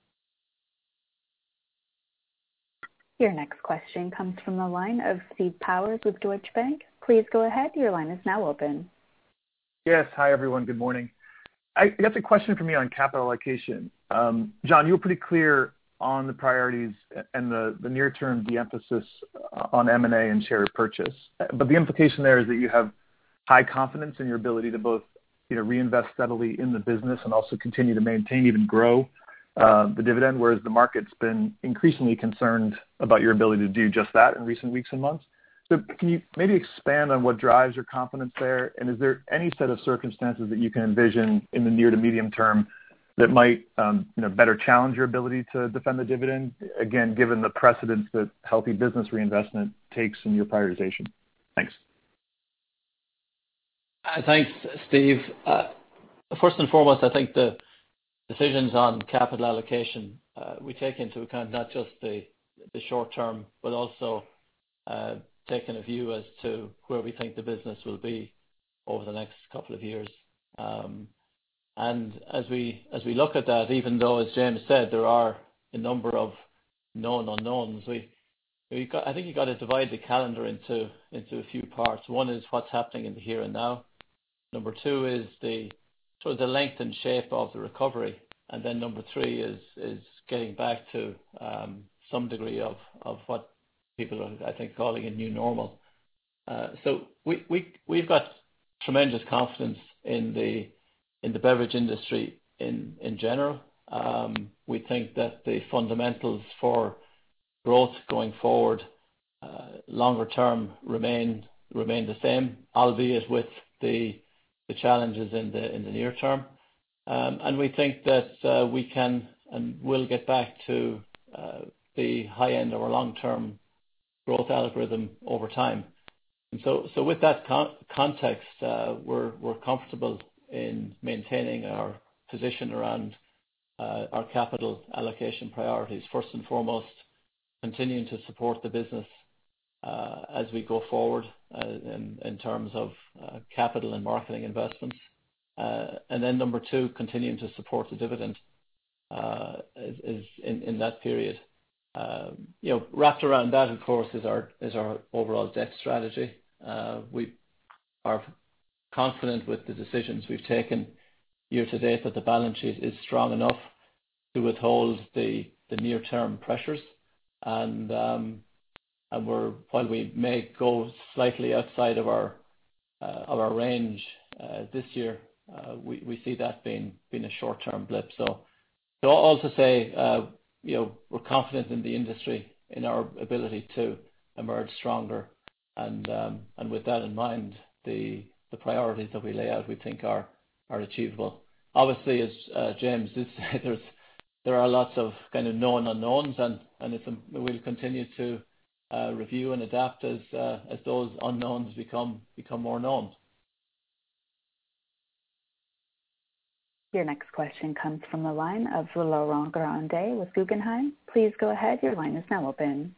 Your next question comes from the line of Steve Powers with Deutsche Bank. Please go ahead. Your line is now open. Yes. Hi, everyone. Good morning. I guess a question for me on capital allocation. John, you were pretty clear on the priorities and the near-term de-emphasis on M&A and share purchase. But the implication there is that you have high confidence in your ability to both reinvest steadily in the business and also continue to maintain, even grow the dividend, whereas the market's been increasingly concerned about your ability to do just that in recent weeks and months. So can you maybe expand on what drives your confidence there? And is there any set of circumstances that you can envision in the near to medium term that might better challenge your ability to defend the dividend, again, given the precedence that healthy business reinvestment takes in your prioritization? Thanks. Thanks, Steve. First and foremost, I think the decisions on capital allocation, we take into account not just the short term, but also taking a view as to where we think the business will be over the next couple of years. And as we look at that, even though, as James said, there are a number of known unknowns, I think you've got to divide the calendar into a few parts. One is what's happening in the here and now. Number two is the length and shape of the recovery. And then number three is getting back to some degree of what people are, I think, calling a new normal. So we've got tremendous confidence in the beverage industry in general. We think that the fundamentals for growth going forward, longer term, remain the same, albeit with the challenges in the near term. And we think that we can and will get back to the high end of our long-term growth algorithm over time. And so with that context, we're comfortable in maintaining our position around our capital allocation priorities. First and foremost, continuing to support the business as we go forward in terms of capital and marketing investments. And then number two, continuing to support the dividend is in that period. Wrapped around that, of course, is our overall debt strategy. We are confident with the decisions we've taken year to date that the balance sheet is strong enough to withhold the near-term pressures. And while we may go slightly outside of our range this year, we see that being a short-term blip. So all to say, we're confident in the industry, in our ability to emerge stronger, and with that in mind, the priorities that we lay out, we think are achievable. Obviously, as James did say, there are lots of kind of known unknowns, and we'll continue to review and adapt as those unknowns become more known. Your next question comes from the line of Laurent Grandet with Guggenheim. Please go ahead. Your line is now open.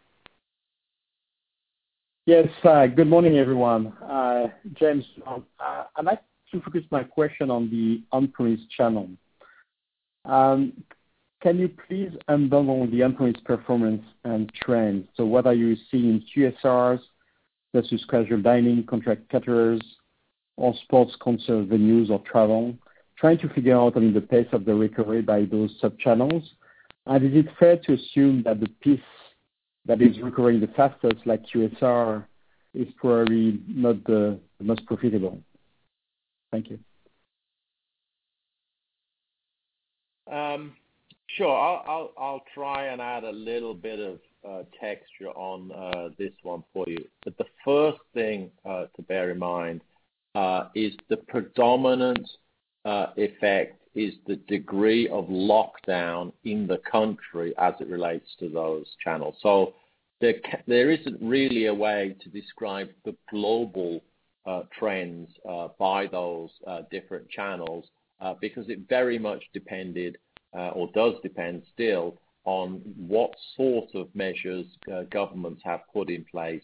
Yes, good morning, everyone. James, I'd like to focus my question on the on-premise channel. Can you please unbundle the on-premise performance and trends? So what are you seeing in QSRs versus casual dining, contract caterers, or sports concert venues or travel? Trying to figure out the pace of the recovery by those sub-channels. And is it fair to assume that the piece that is recovering the fastest, like QSR, is probably not the most profitable? Thank you. Sure. I'll try and add a little bit of texture on this one for you. But the first thing to bear in mind is the predominant effect is the degree of lockdown in the country as it relates to those channels. So there isn't really a way to describe the global trends by those different channels because it very much depended or does depend still on what sort of measures governments have put in place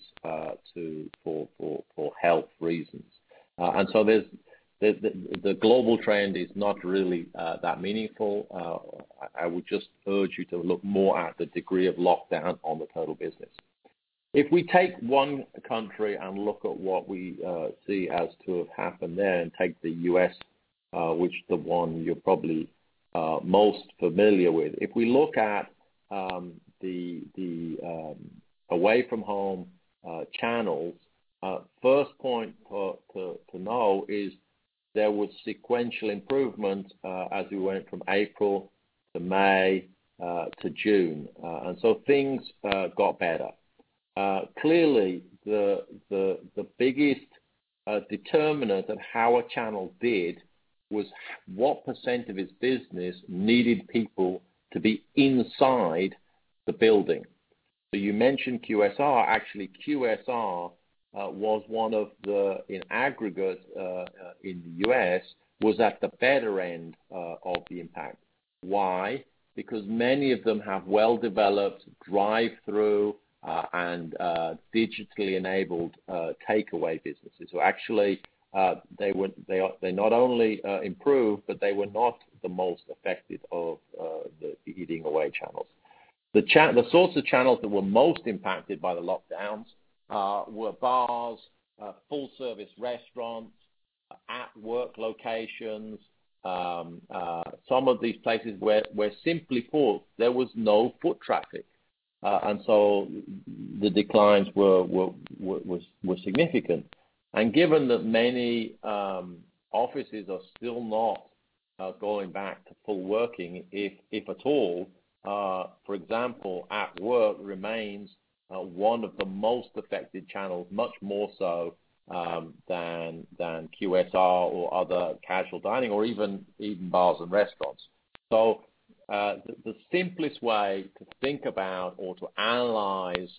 for health reasons. And so the global trend is not really that meaningful. I would just urge you to look more at the degree of lockdown on the total business. If we take one country and look at what we see as to have happened there, and take the U.S., which is the one you're probably most familiar with. If we look at the away from home channels, first point to know is there was sequential improvement as we went from April to May to June, and so things got better. Clearly, the biggest determinant of how a channel did was what percent of its business needed people to be inside the building. So you mentioned QSR. Actually, QSR was one of the, in aggregate in the U.S., was at the better end of the impact. Why? Because many of them have well-developed drive-through and digitally enabled takeaway businesses. So actually, they not only improved, but they were not the most affected of the eating away channels. The sorts of channels that were most impacted by the lockdowns were bars, full-service restaurants, at-work locations, some of these places where simply put, there was no foot traffic. And so the declines were significant. And given that many offices are still not going back to full working, if at all, for example, at work remains one of the most affected channels, much more so than QSR or other casual dining, or even bars and restaurants. So the simplest way to think about or to analyze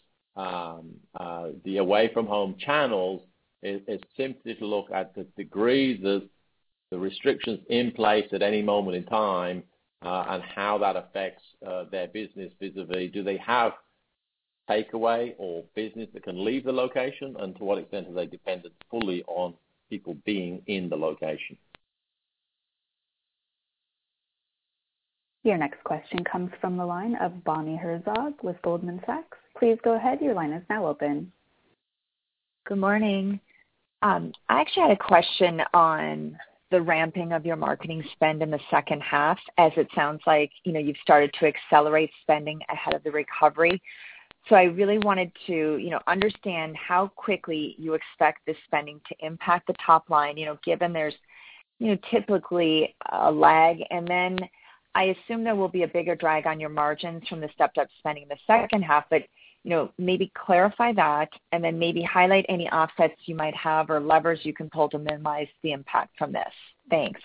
the away from home channels is simply to look at the degree the restrictions in place at any moment in time and how that affects their business vis-a-vis. Do they have takeaway or business that can leave the location, and to what extent are they dependent fully on people being in the location? Your next question comes from the line of Bonnie Herzog with Goldman Sachs. Please go ahead. Your line is now open. Good morning. I actually had a question on the ramping of your marketing spend in the second half, as it sounds like, you've started to accelerate spending ahead of the recovery. So I really wanted to, understand how quickly you expect this spending to impact the top line, given there's, typically a lag. And then I assume there will be a bigger drag on your margins from the stepped up spending in the second half, but maybe clarify that, and then maybe highlight any offsets you might have or levers you can pull to minimize the impact from this. Thanks.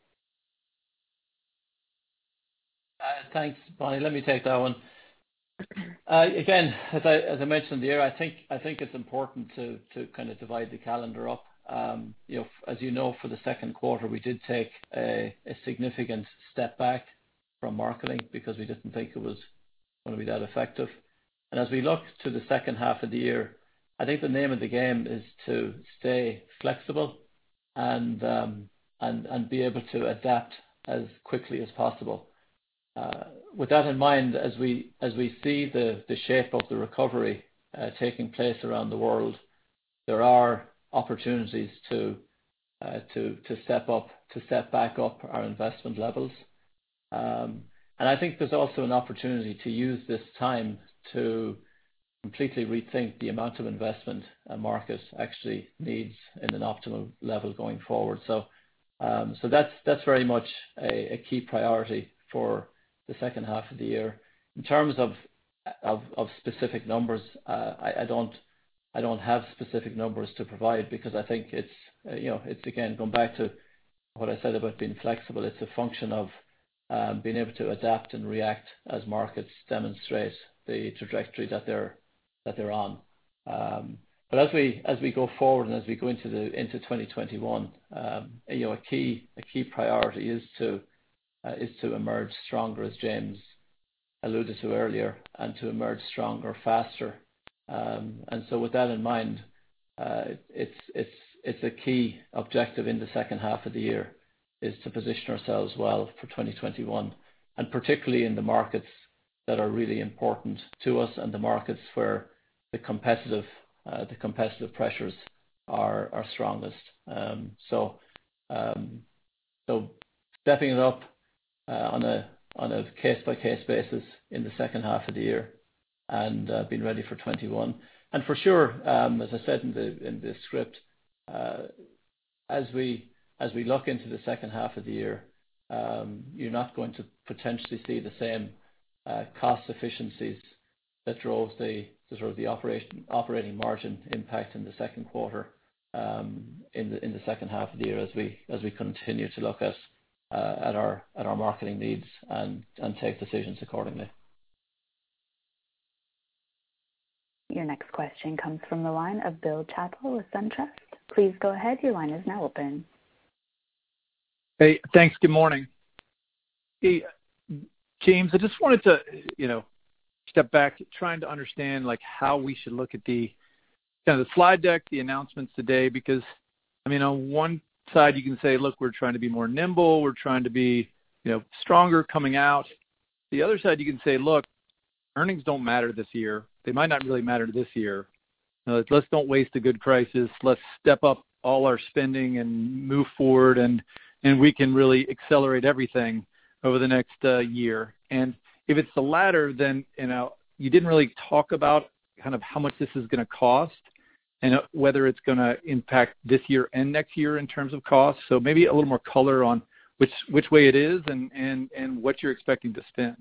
Thanks, Bonnie. Let me take that one. Again, as I mentioned there, I think it's important to kind of divide the calendar up. As you know, for the second quarter, we did take a significant step back from marketing because we didn't think it was going to be that effective. And as we look to the second half of the year, I think the name of the game is to stay flexible and be able to adapt as quickly as possible. With that in mind, as we see the shape of the recovery taking place around the world, there are opportunities to step back up our investment levels. And I think there's also an opportunity to use this time to completely rethink the amount of investment a market actually needs in an optimal level going forward. So that's very much a key priority for the second half of the year. In terms of specific numbers, I don't have specific numbers to provide because I think it's again going back to what I said about being flexible. It's a function of being able to adapt and react as markets demonstrate the trajectory that they're on. But as we go forward and as we go into 2021, a key priority is to emerge stronger, as James alluded to earlier, and to emerge stronger faster. And so with that in mind, it's a key objective in the second half of the year is to position ourselves well for 2021, and particularly in the markets that are really important to us and the markets where the competitive pressures are strongest. So stepping it up on a case-by-case basis in the second half of the year and being ready for 21. And for sure, as I said in the script, as we look into the second half of the year, you're not going to potentially see the same cost efficiencies that drove the operating margin impact in the second quarter in the second half of the year as we continue to look at our marketing needs and take decisions accordingly. Your next question comes from the line of Bill Chappell with SunTrust. Please go ahead. Your line is now open. Hey, thanks. Good morning. Hey, James, I just wanted to, step back, trying to understand how we should look at the kind of the slide deck, the announcements today, because on one side you can say, look, we're trying to be more nimble, we're trying to be, stronger coming out. The other side you can say, look, earnings don't matter this year. They might not really matter this year. Let's don't waste a good crisis. Let's step up all our spending and move forward, and we can really accelerate everything over the next year. And if it's the latter, then you didn't really talk about kind of how much this is going to cost and whether it's going to impact this year and next year in terms of cost. So maybe a little more color on which way it is and what you're expecting to spend.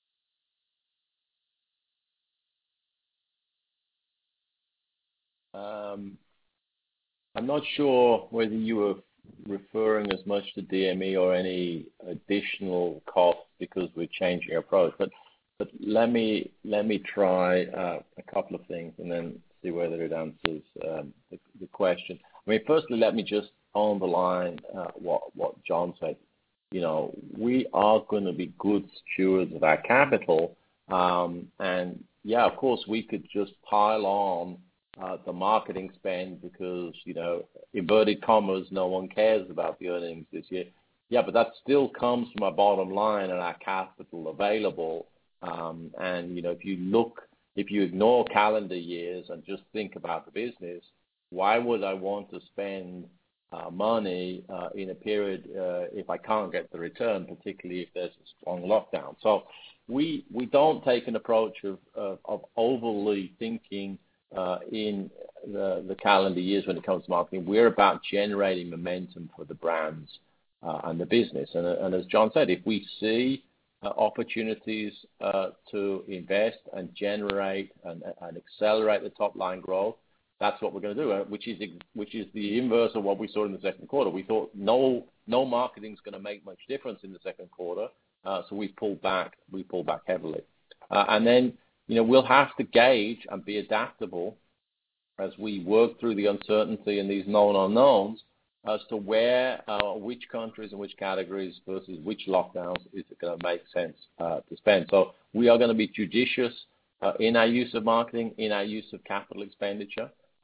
I'm not sure whether you were referring as much to DME or any additional costs because we're changing our approach. But let me try a couple of things and then see whether it answers the question. Firstly, let me just underline what John said. We are going to be good stewards of our capital, and yeah, of course, we could just pile on the marketing spend because, inverted commas, no one cares about the earnings this year. Yeah, but that still comes from our bottom line and our capital available. And if you ignore calendar years and just think about the business, why would I want to spend money in a period if I can't get the return, particularly if there's a strong lockdown? So we don't take an approach of overly thinking in the calendar years when it comes to marketing. We're about generating momentum for the brands and the business. And as John said, if we see opportunities to invest and generate and accelerate the top line growth, that's what we're going to do, which is the inverse of what we saw in the second quarter. We thought no marketing is going to make much difference in the second quarter, so we pulled back heavily. And then we'll have to gauge and be adaptable as we work through the uncertainty and these known unknowns as to where, which countries and which categories versus which lockdowns is it going to make sense to spend. So we are going to be judicious in our use of marketing, in our use of capital expenditure.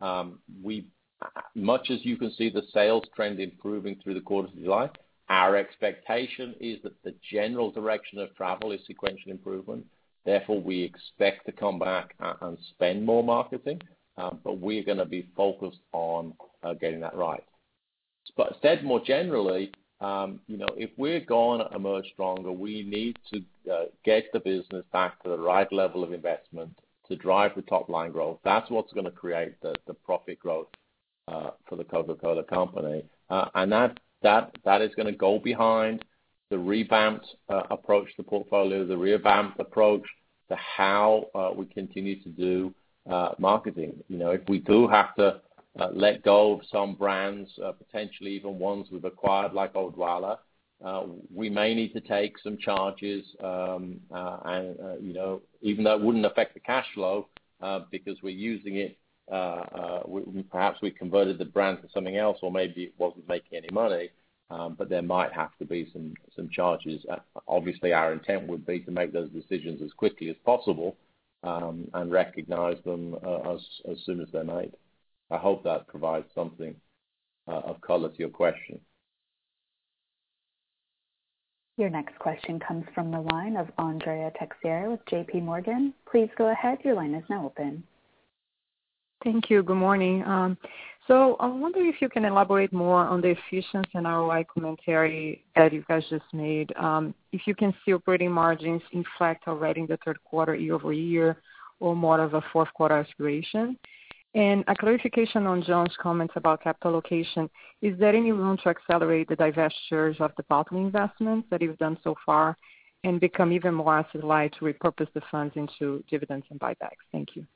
Much as you can see the sales trend improving through the course of July, our expectation is that the general direction of travel is sequential improvement. Therefore, we expect to come back and spend more marketing, but we're going to be focused on getting that right. But said more generally, if we're going to emerge stronger, we need to get the business back to the right level of investment to drive the top line growth. That's what's going to create the profit growth for the Coca-Cola Company, and that is going to go behind the revamped approach to the portfolio, the revamped approach to how we continue to do marketing. If we do have to let go of some brands, potentially even ones we've acquired like Odwalla, we may need to take some charges, and even though it wouldn't affect the cash flow because we're using it, perhaps we converted the brand to something else, or maybe it wasn't making any money, but there might have to be some charges. Obviously, our intent would be to make those decisions as quickly as possible and recognize them as soon as they're made. I hope that provides something of color to your question. Your next question comes from the line of Andrea Teixeira with JP Morgan. Please go ahead. Your line is now open. Thank you. Good morning. So I wonder if you can elaborate more on the efficiency and ROI commentary that you guys just made. If you can see operating margins inflect already in the third quarter year-over-year, or more of a fourth quarter aspiration. And a clarification on John's comments about capital allocation. Is there any room to accelerate the divestitures of the bottling investments that you've done so far and become even more asset light to repurpose the funds into dividends and buybacks? Thank you.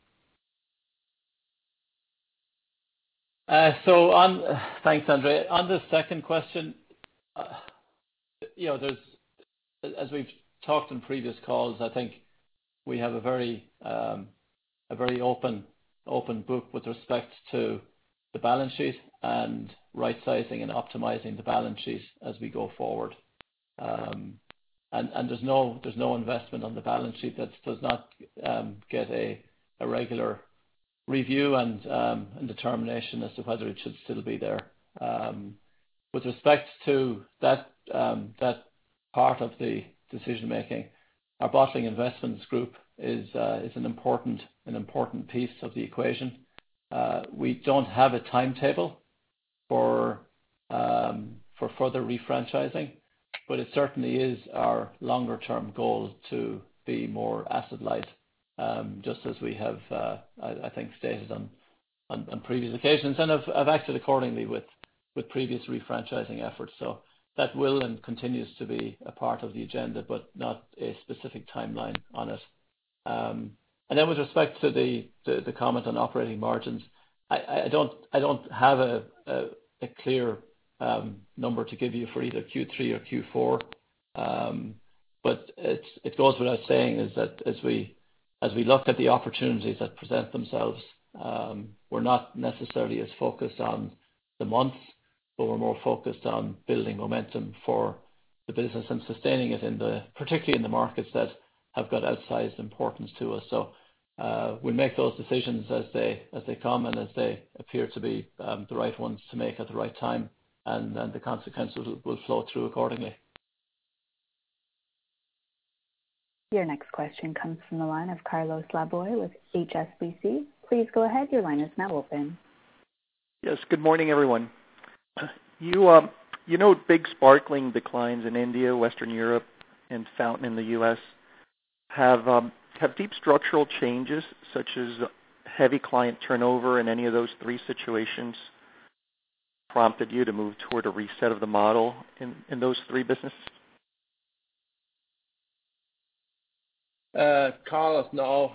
Thanks, Andrea. On the second question, there's, as we've talked in previous calls, I think we have a very open book with respect to the balance sheet and right-sizing and optimizing the balance sheet as we go forward. And there's no investment on the balance sheet that does not get a regular review and determination as to whether it should still be there. With respect to that part of the decision making, our bottling investments group is an important piece of the equation. We don't have a timetable for further refranchising, but it certainly is our longer term goal to be more asset light, just as we have I think stated on previous occasions, and have acted accordingly with previous refranchising efforts. So that will and continues to be a part of the agenda, but not a specific timeline on it. And then with respect to the comment on operating margins, I don't have a clear number to give you for either Q3 or Q4. But it goes without saying is that as we look at the opportunities that present themselves, we're not necessarily as focused on the months, but we're more focused on building momentum for the business and sustaining it particularly in the markets that have got outsized importance to us. So we'll make those decisions as they come and as they appear to be the right ones to make at the right time. and the consequences will flow through accordingly. Your next question comes from the line of Carlos Laboy with HSBC. Please go ahead. Your line is now open. Yes. Good morning, everyone. You note big sparkling declines in India, Western Europe, and fountain in the U.S. Have deep structural changes, such as heavy client turnover in any of those three situations, prompted you to move toward a reset of the model in those three businesses? Carlos, no.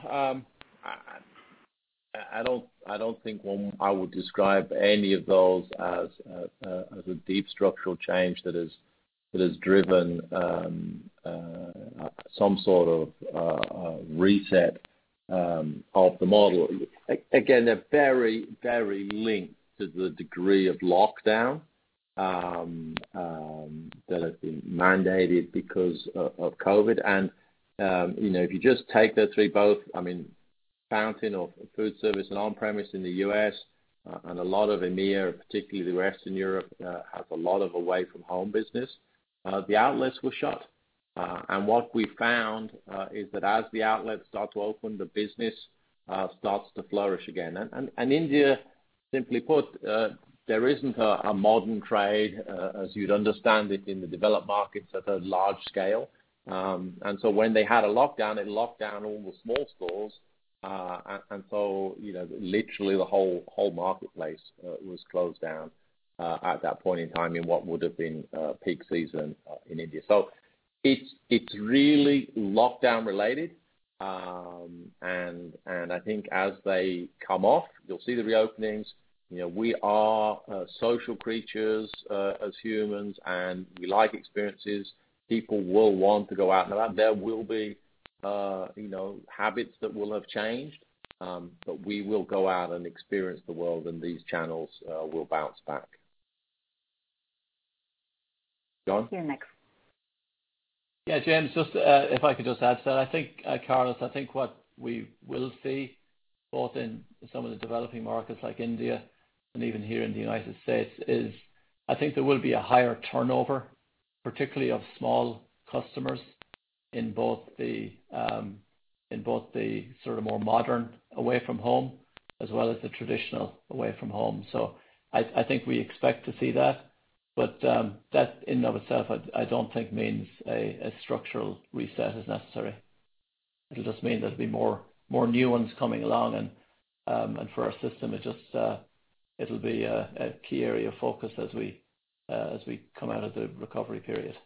I don't think I would describe any of those as a deep structural change that has driven some sort of reset of the model. Again, they're very, very linked to the degree of lockdown that has been mandated because of COVID. And if you just take the three both, fountain or food service and on-premise in the U.S. And a lot of EMEA, particularly the Western Europe, has a lot of away-from-home business. The outlets were shut. And what we found is that as the outlets start to open, the business starts to flourish again. And India, simply put, there isn't a modern trade as you'd understand it in the developed markets at a large scale. And so when they had a lockdown, it locked down all the small stores. And so, literally the whole marketplace was closed down at that point in time in what would have been peak season in India. So it's really lockdown related. And I think as they come off, you'll see the reopenings. We are social creatures as humans, and we like experiences. People will want to go out and about. There will be habits that will have changed, but we will go out and experience the world, and these channels will bounce back. John? You're next. Yeah, James, just if I could just add to that, I think, Carlos, what we will see both in some of the developing markets like India and even here in the United States is I think there will be a higher turnover, particularly of small customers in both the sort of more modern away from home as well as the traditional away from home. So I think we expect to see that, but that in and of itself I don't think means a structural reset is necessary. It'll just mean there'll be more new ones coming along, and for our system it'll be a key area of focus as we come out of the recovery period.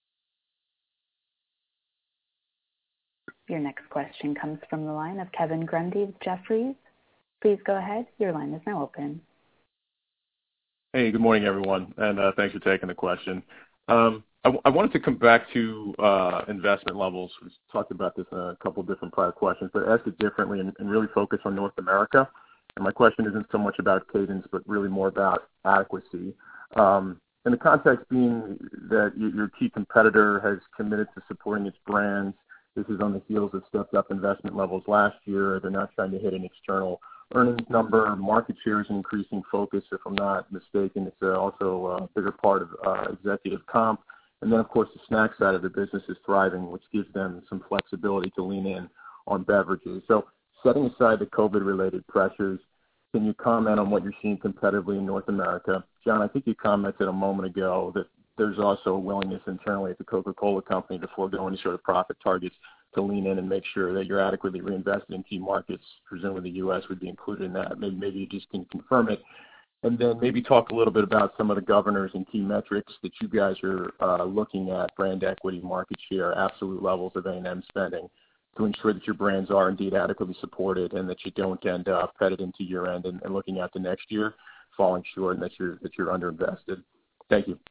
Your next question comes from the line of Kevin Grundy with Jefferies. Please go ahead. Your line is now open. Hey, good morning, everyone, and thanks for taking the question. I wanted to come back to investment levels. We talked about this in a couple of different prior questions, but ask it differently and really focus on North America. And my question isn't so much about cadence, but really more about adequacy. In the context being that your key competitor has committed to supporting its brands. This is on the heels of stepped up investment levels last year. They're not trying to hit an external earnings number. Market share is an increasing focus, if I'm not mistaken. It's also a bigger part of executive comp. And then, of course, the snack side of the business is thriving, which gives them some flexibility to lean in on beverages. So setting aside the COVID-related pressures, can you comment on what you're seeing competitively in North America? John, I think you commented a moment ago that there's also a willingness internally at the Coca-Cola Company to forego any sort of profit targets to lean in and make sure that you're adequately reinvested in key markets. Presumably the U.S. would be included in that. Maybe you just can confirm it. And then maybe talk a little bit about some of the governors and key metrics that you guys are looking at, brand equity, market share, absolute levels of A&M spending, to ensure that your brands are indeed adequately supported and that you don't end up headed into year end and looking out to next year falling short and that you're underinvested. Thank you.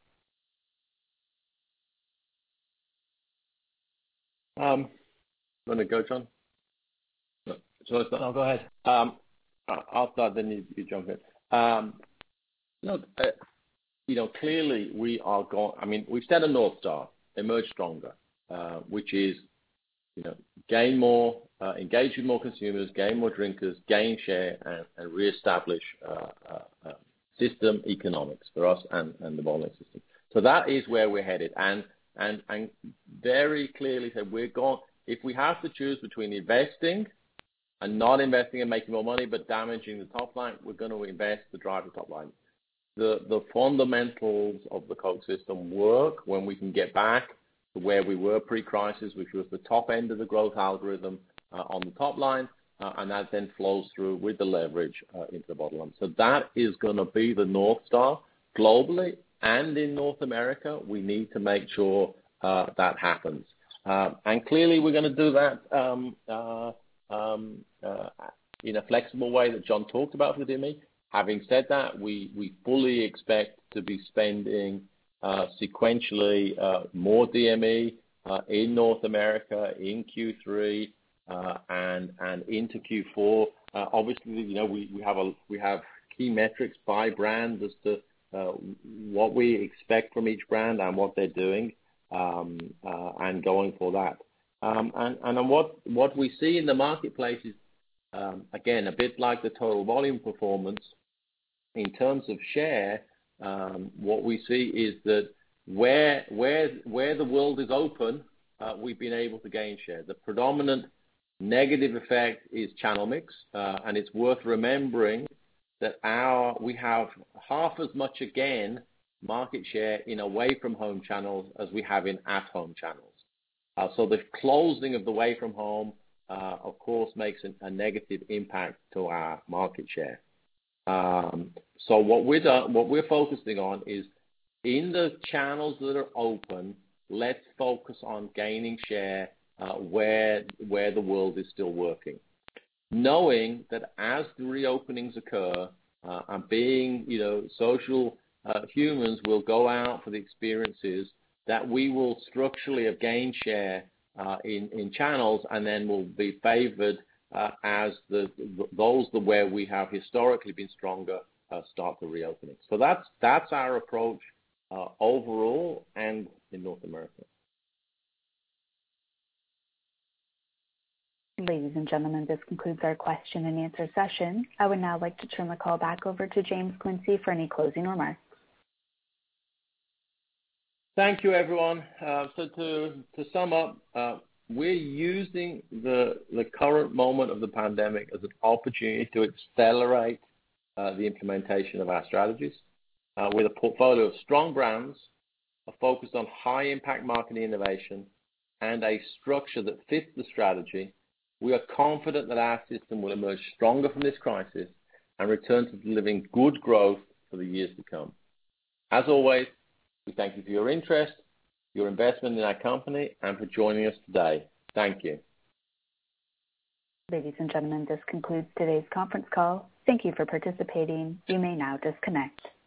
Want to go, John? No, go ahead. I'll start, then you jump in. Clearly we are going. We've set a North Star, emerge stronger, which is, gain more, engage with more consumers, gain more drinkers, gain share, and reestablish system economics for us and the bottling system. So that is where we're headed. And very clearly said if we have to choose between investing and not investing and making more money but damaging the top line, we're going to invest to drive the top line. The fundamentals of the Coke system work when we can get back to where we were pre-crisis, which was the top end of the growth algorithm on the top line, and that then flows through with the leverage into the bottom line. So that is going to be the North Star globally and in North America. We need to make sure that happens. And clearly we're going to do that in a flexible way that John talked about with DME. Having said that, we fully expect to be spending sequentially more DME in North America in Q3 and into Q4. Obviously, we have key metrics by brand as to what we expect from each brand and what they're doing, and going for that. And what we see in the marketplace is, again, a bit like the total volume performance. In terms of share, what we see is that where the world is open, we've been able to gain share. The predominant negative effect is channel mix, and it's worth remembering that we have half as much again market share in away from home channels as we have in at home channels. So the closing of the away from home, of course, makes a negative impact to our market share. So what we're focusing on is in the channels that are open, let's focus on gaining share where the world is still working, knowing that as the reopenings occur and being social humans will go out for the experiences, that we will structurally have gained share in channels and then will be favored as those where we have historically been stronger start the reopening. So that's our approach overall and in North America. Ladies and gentlemen, this concludes our question and answer session. I would now like to turn the call back over to James Quincey for any closing remarks. Thank you, everyone. So to sum up, we're using the current moment of the pandemic as an opportunity to accelerate the implementation of our strategies. With a portfolio of strong brands, a focus on high-impact marketing innovation, and a structure that fits the strategy, we are confident that our system will emerge stronger from this crisis and return to delivering good growth for the years to come. As always, we thank you for your interest, your investment in our company, and for joining us today. Thank you. Ladies and gentlemen, this concludes today's conference call. Thank you for participating. You may now disconnect.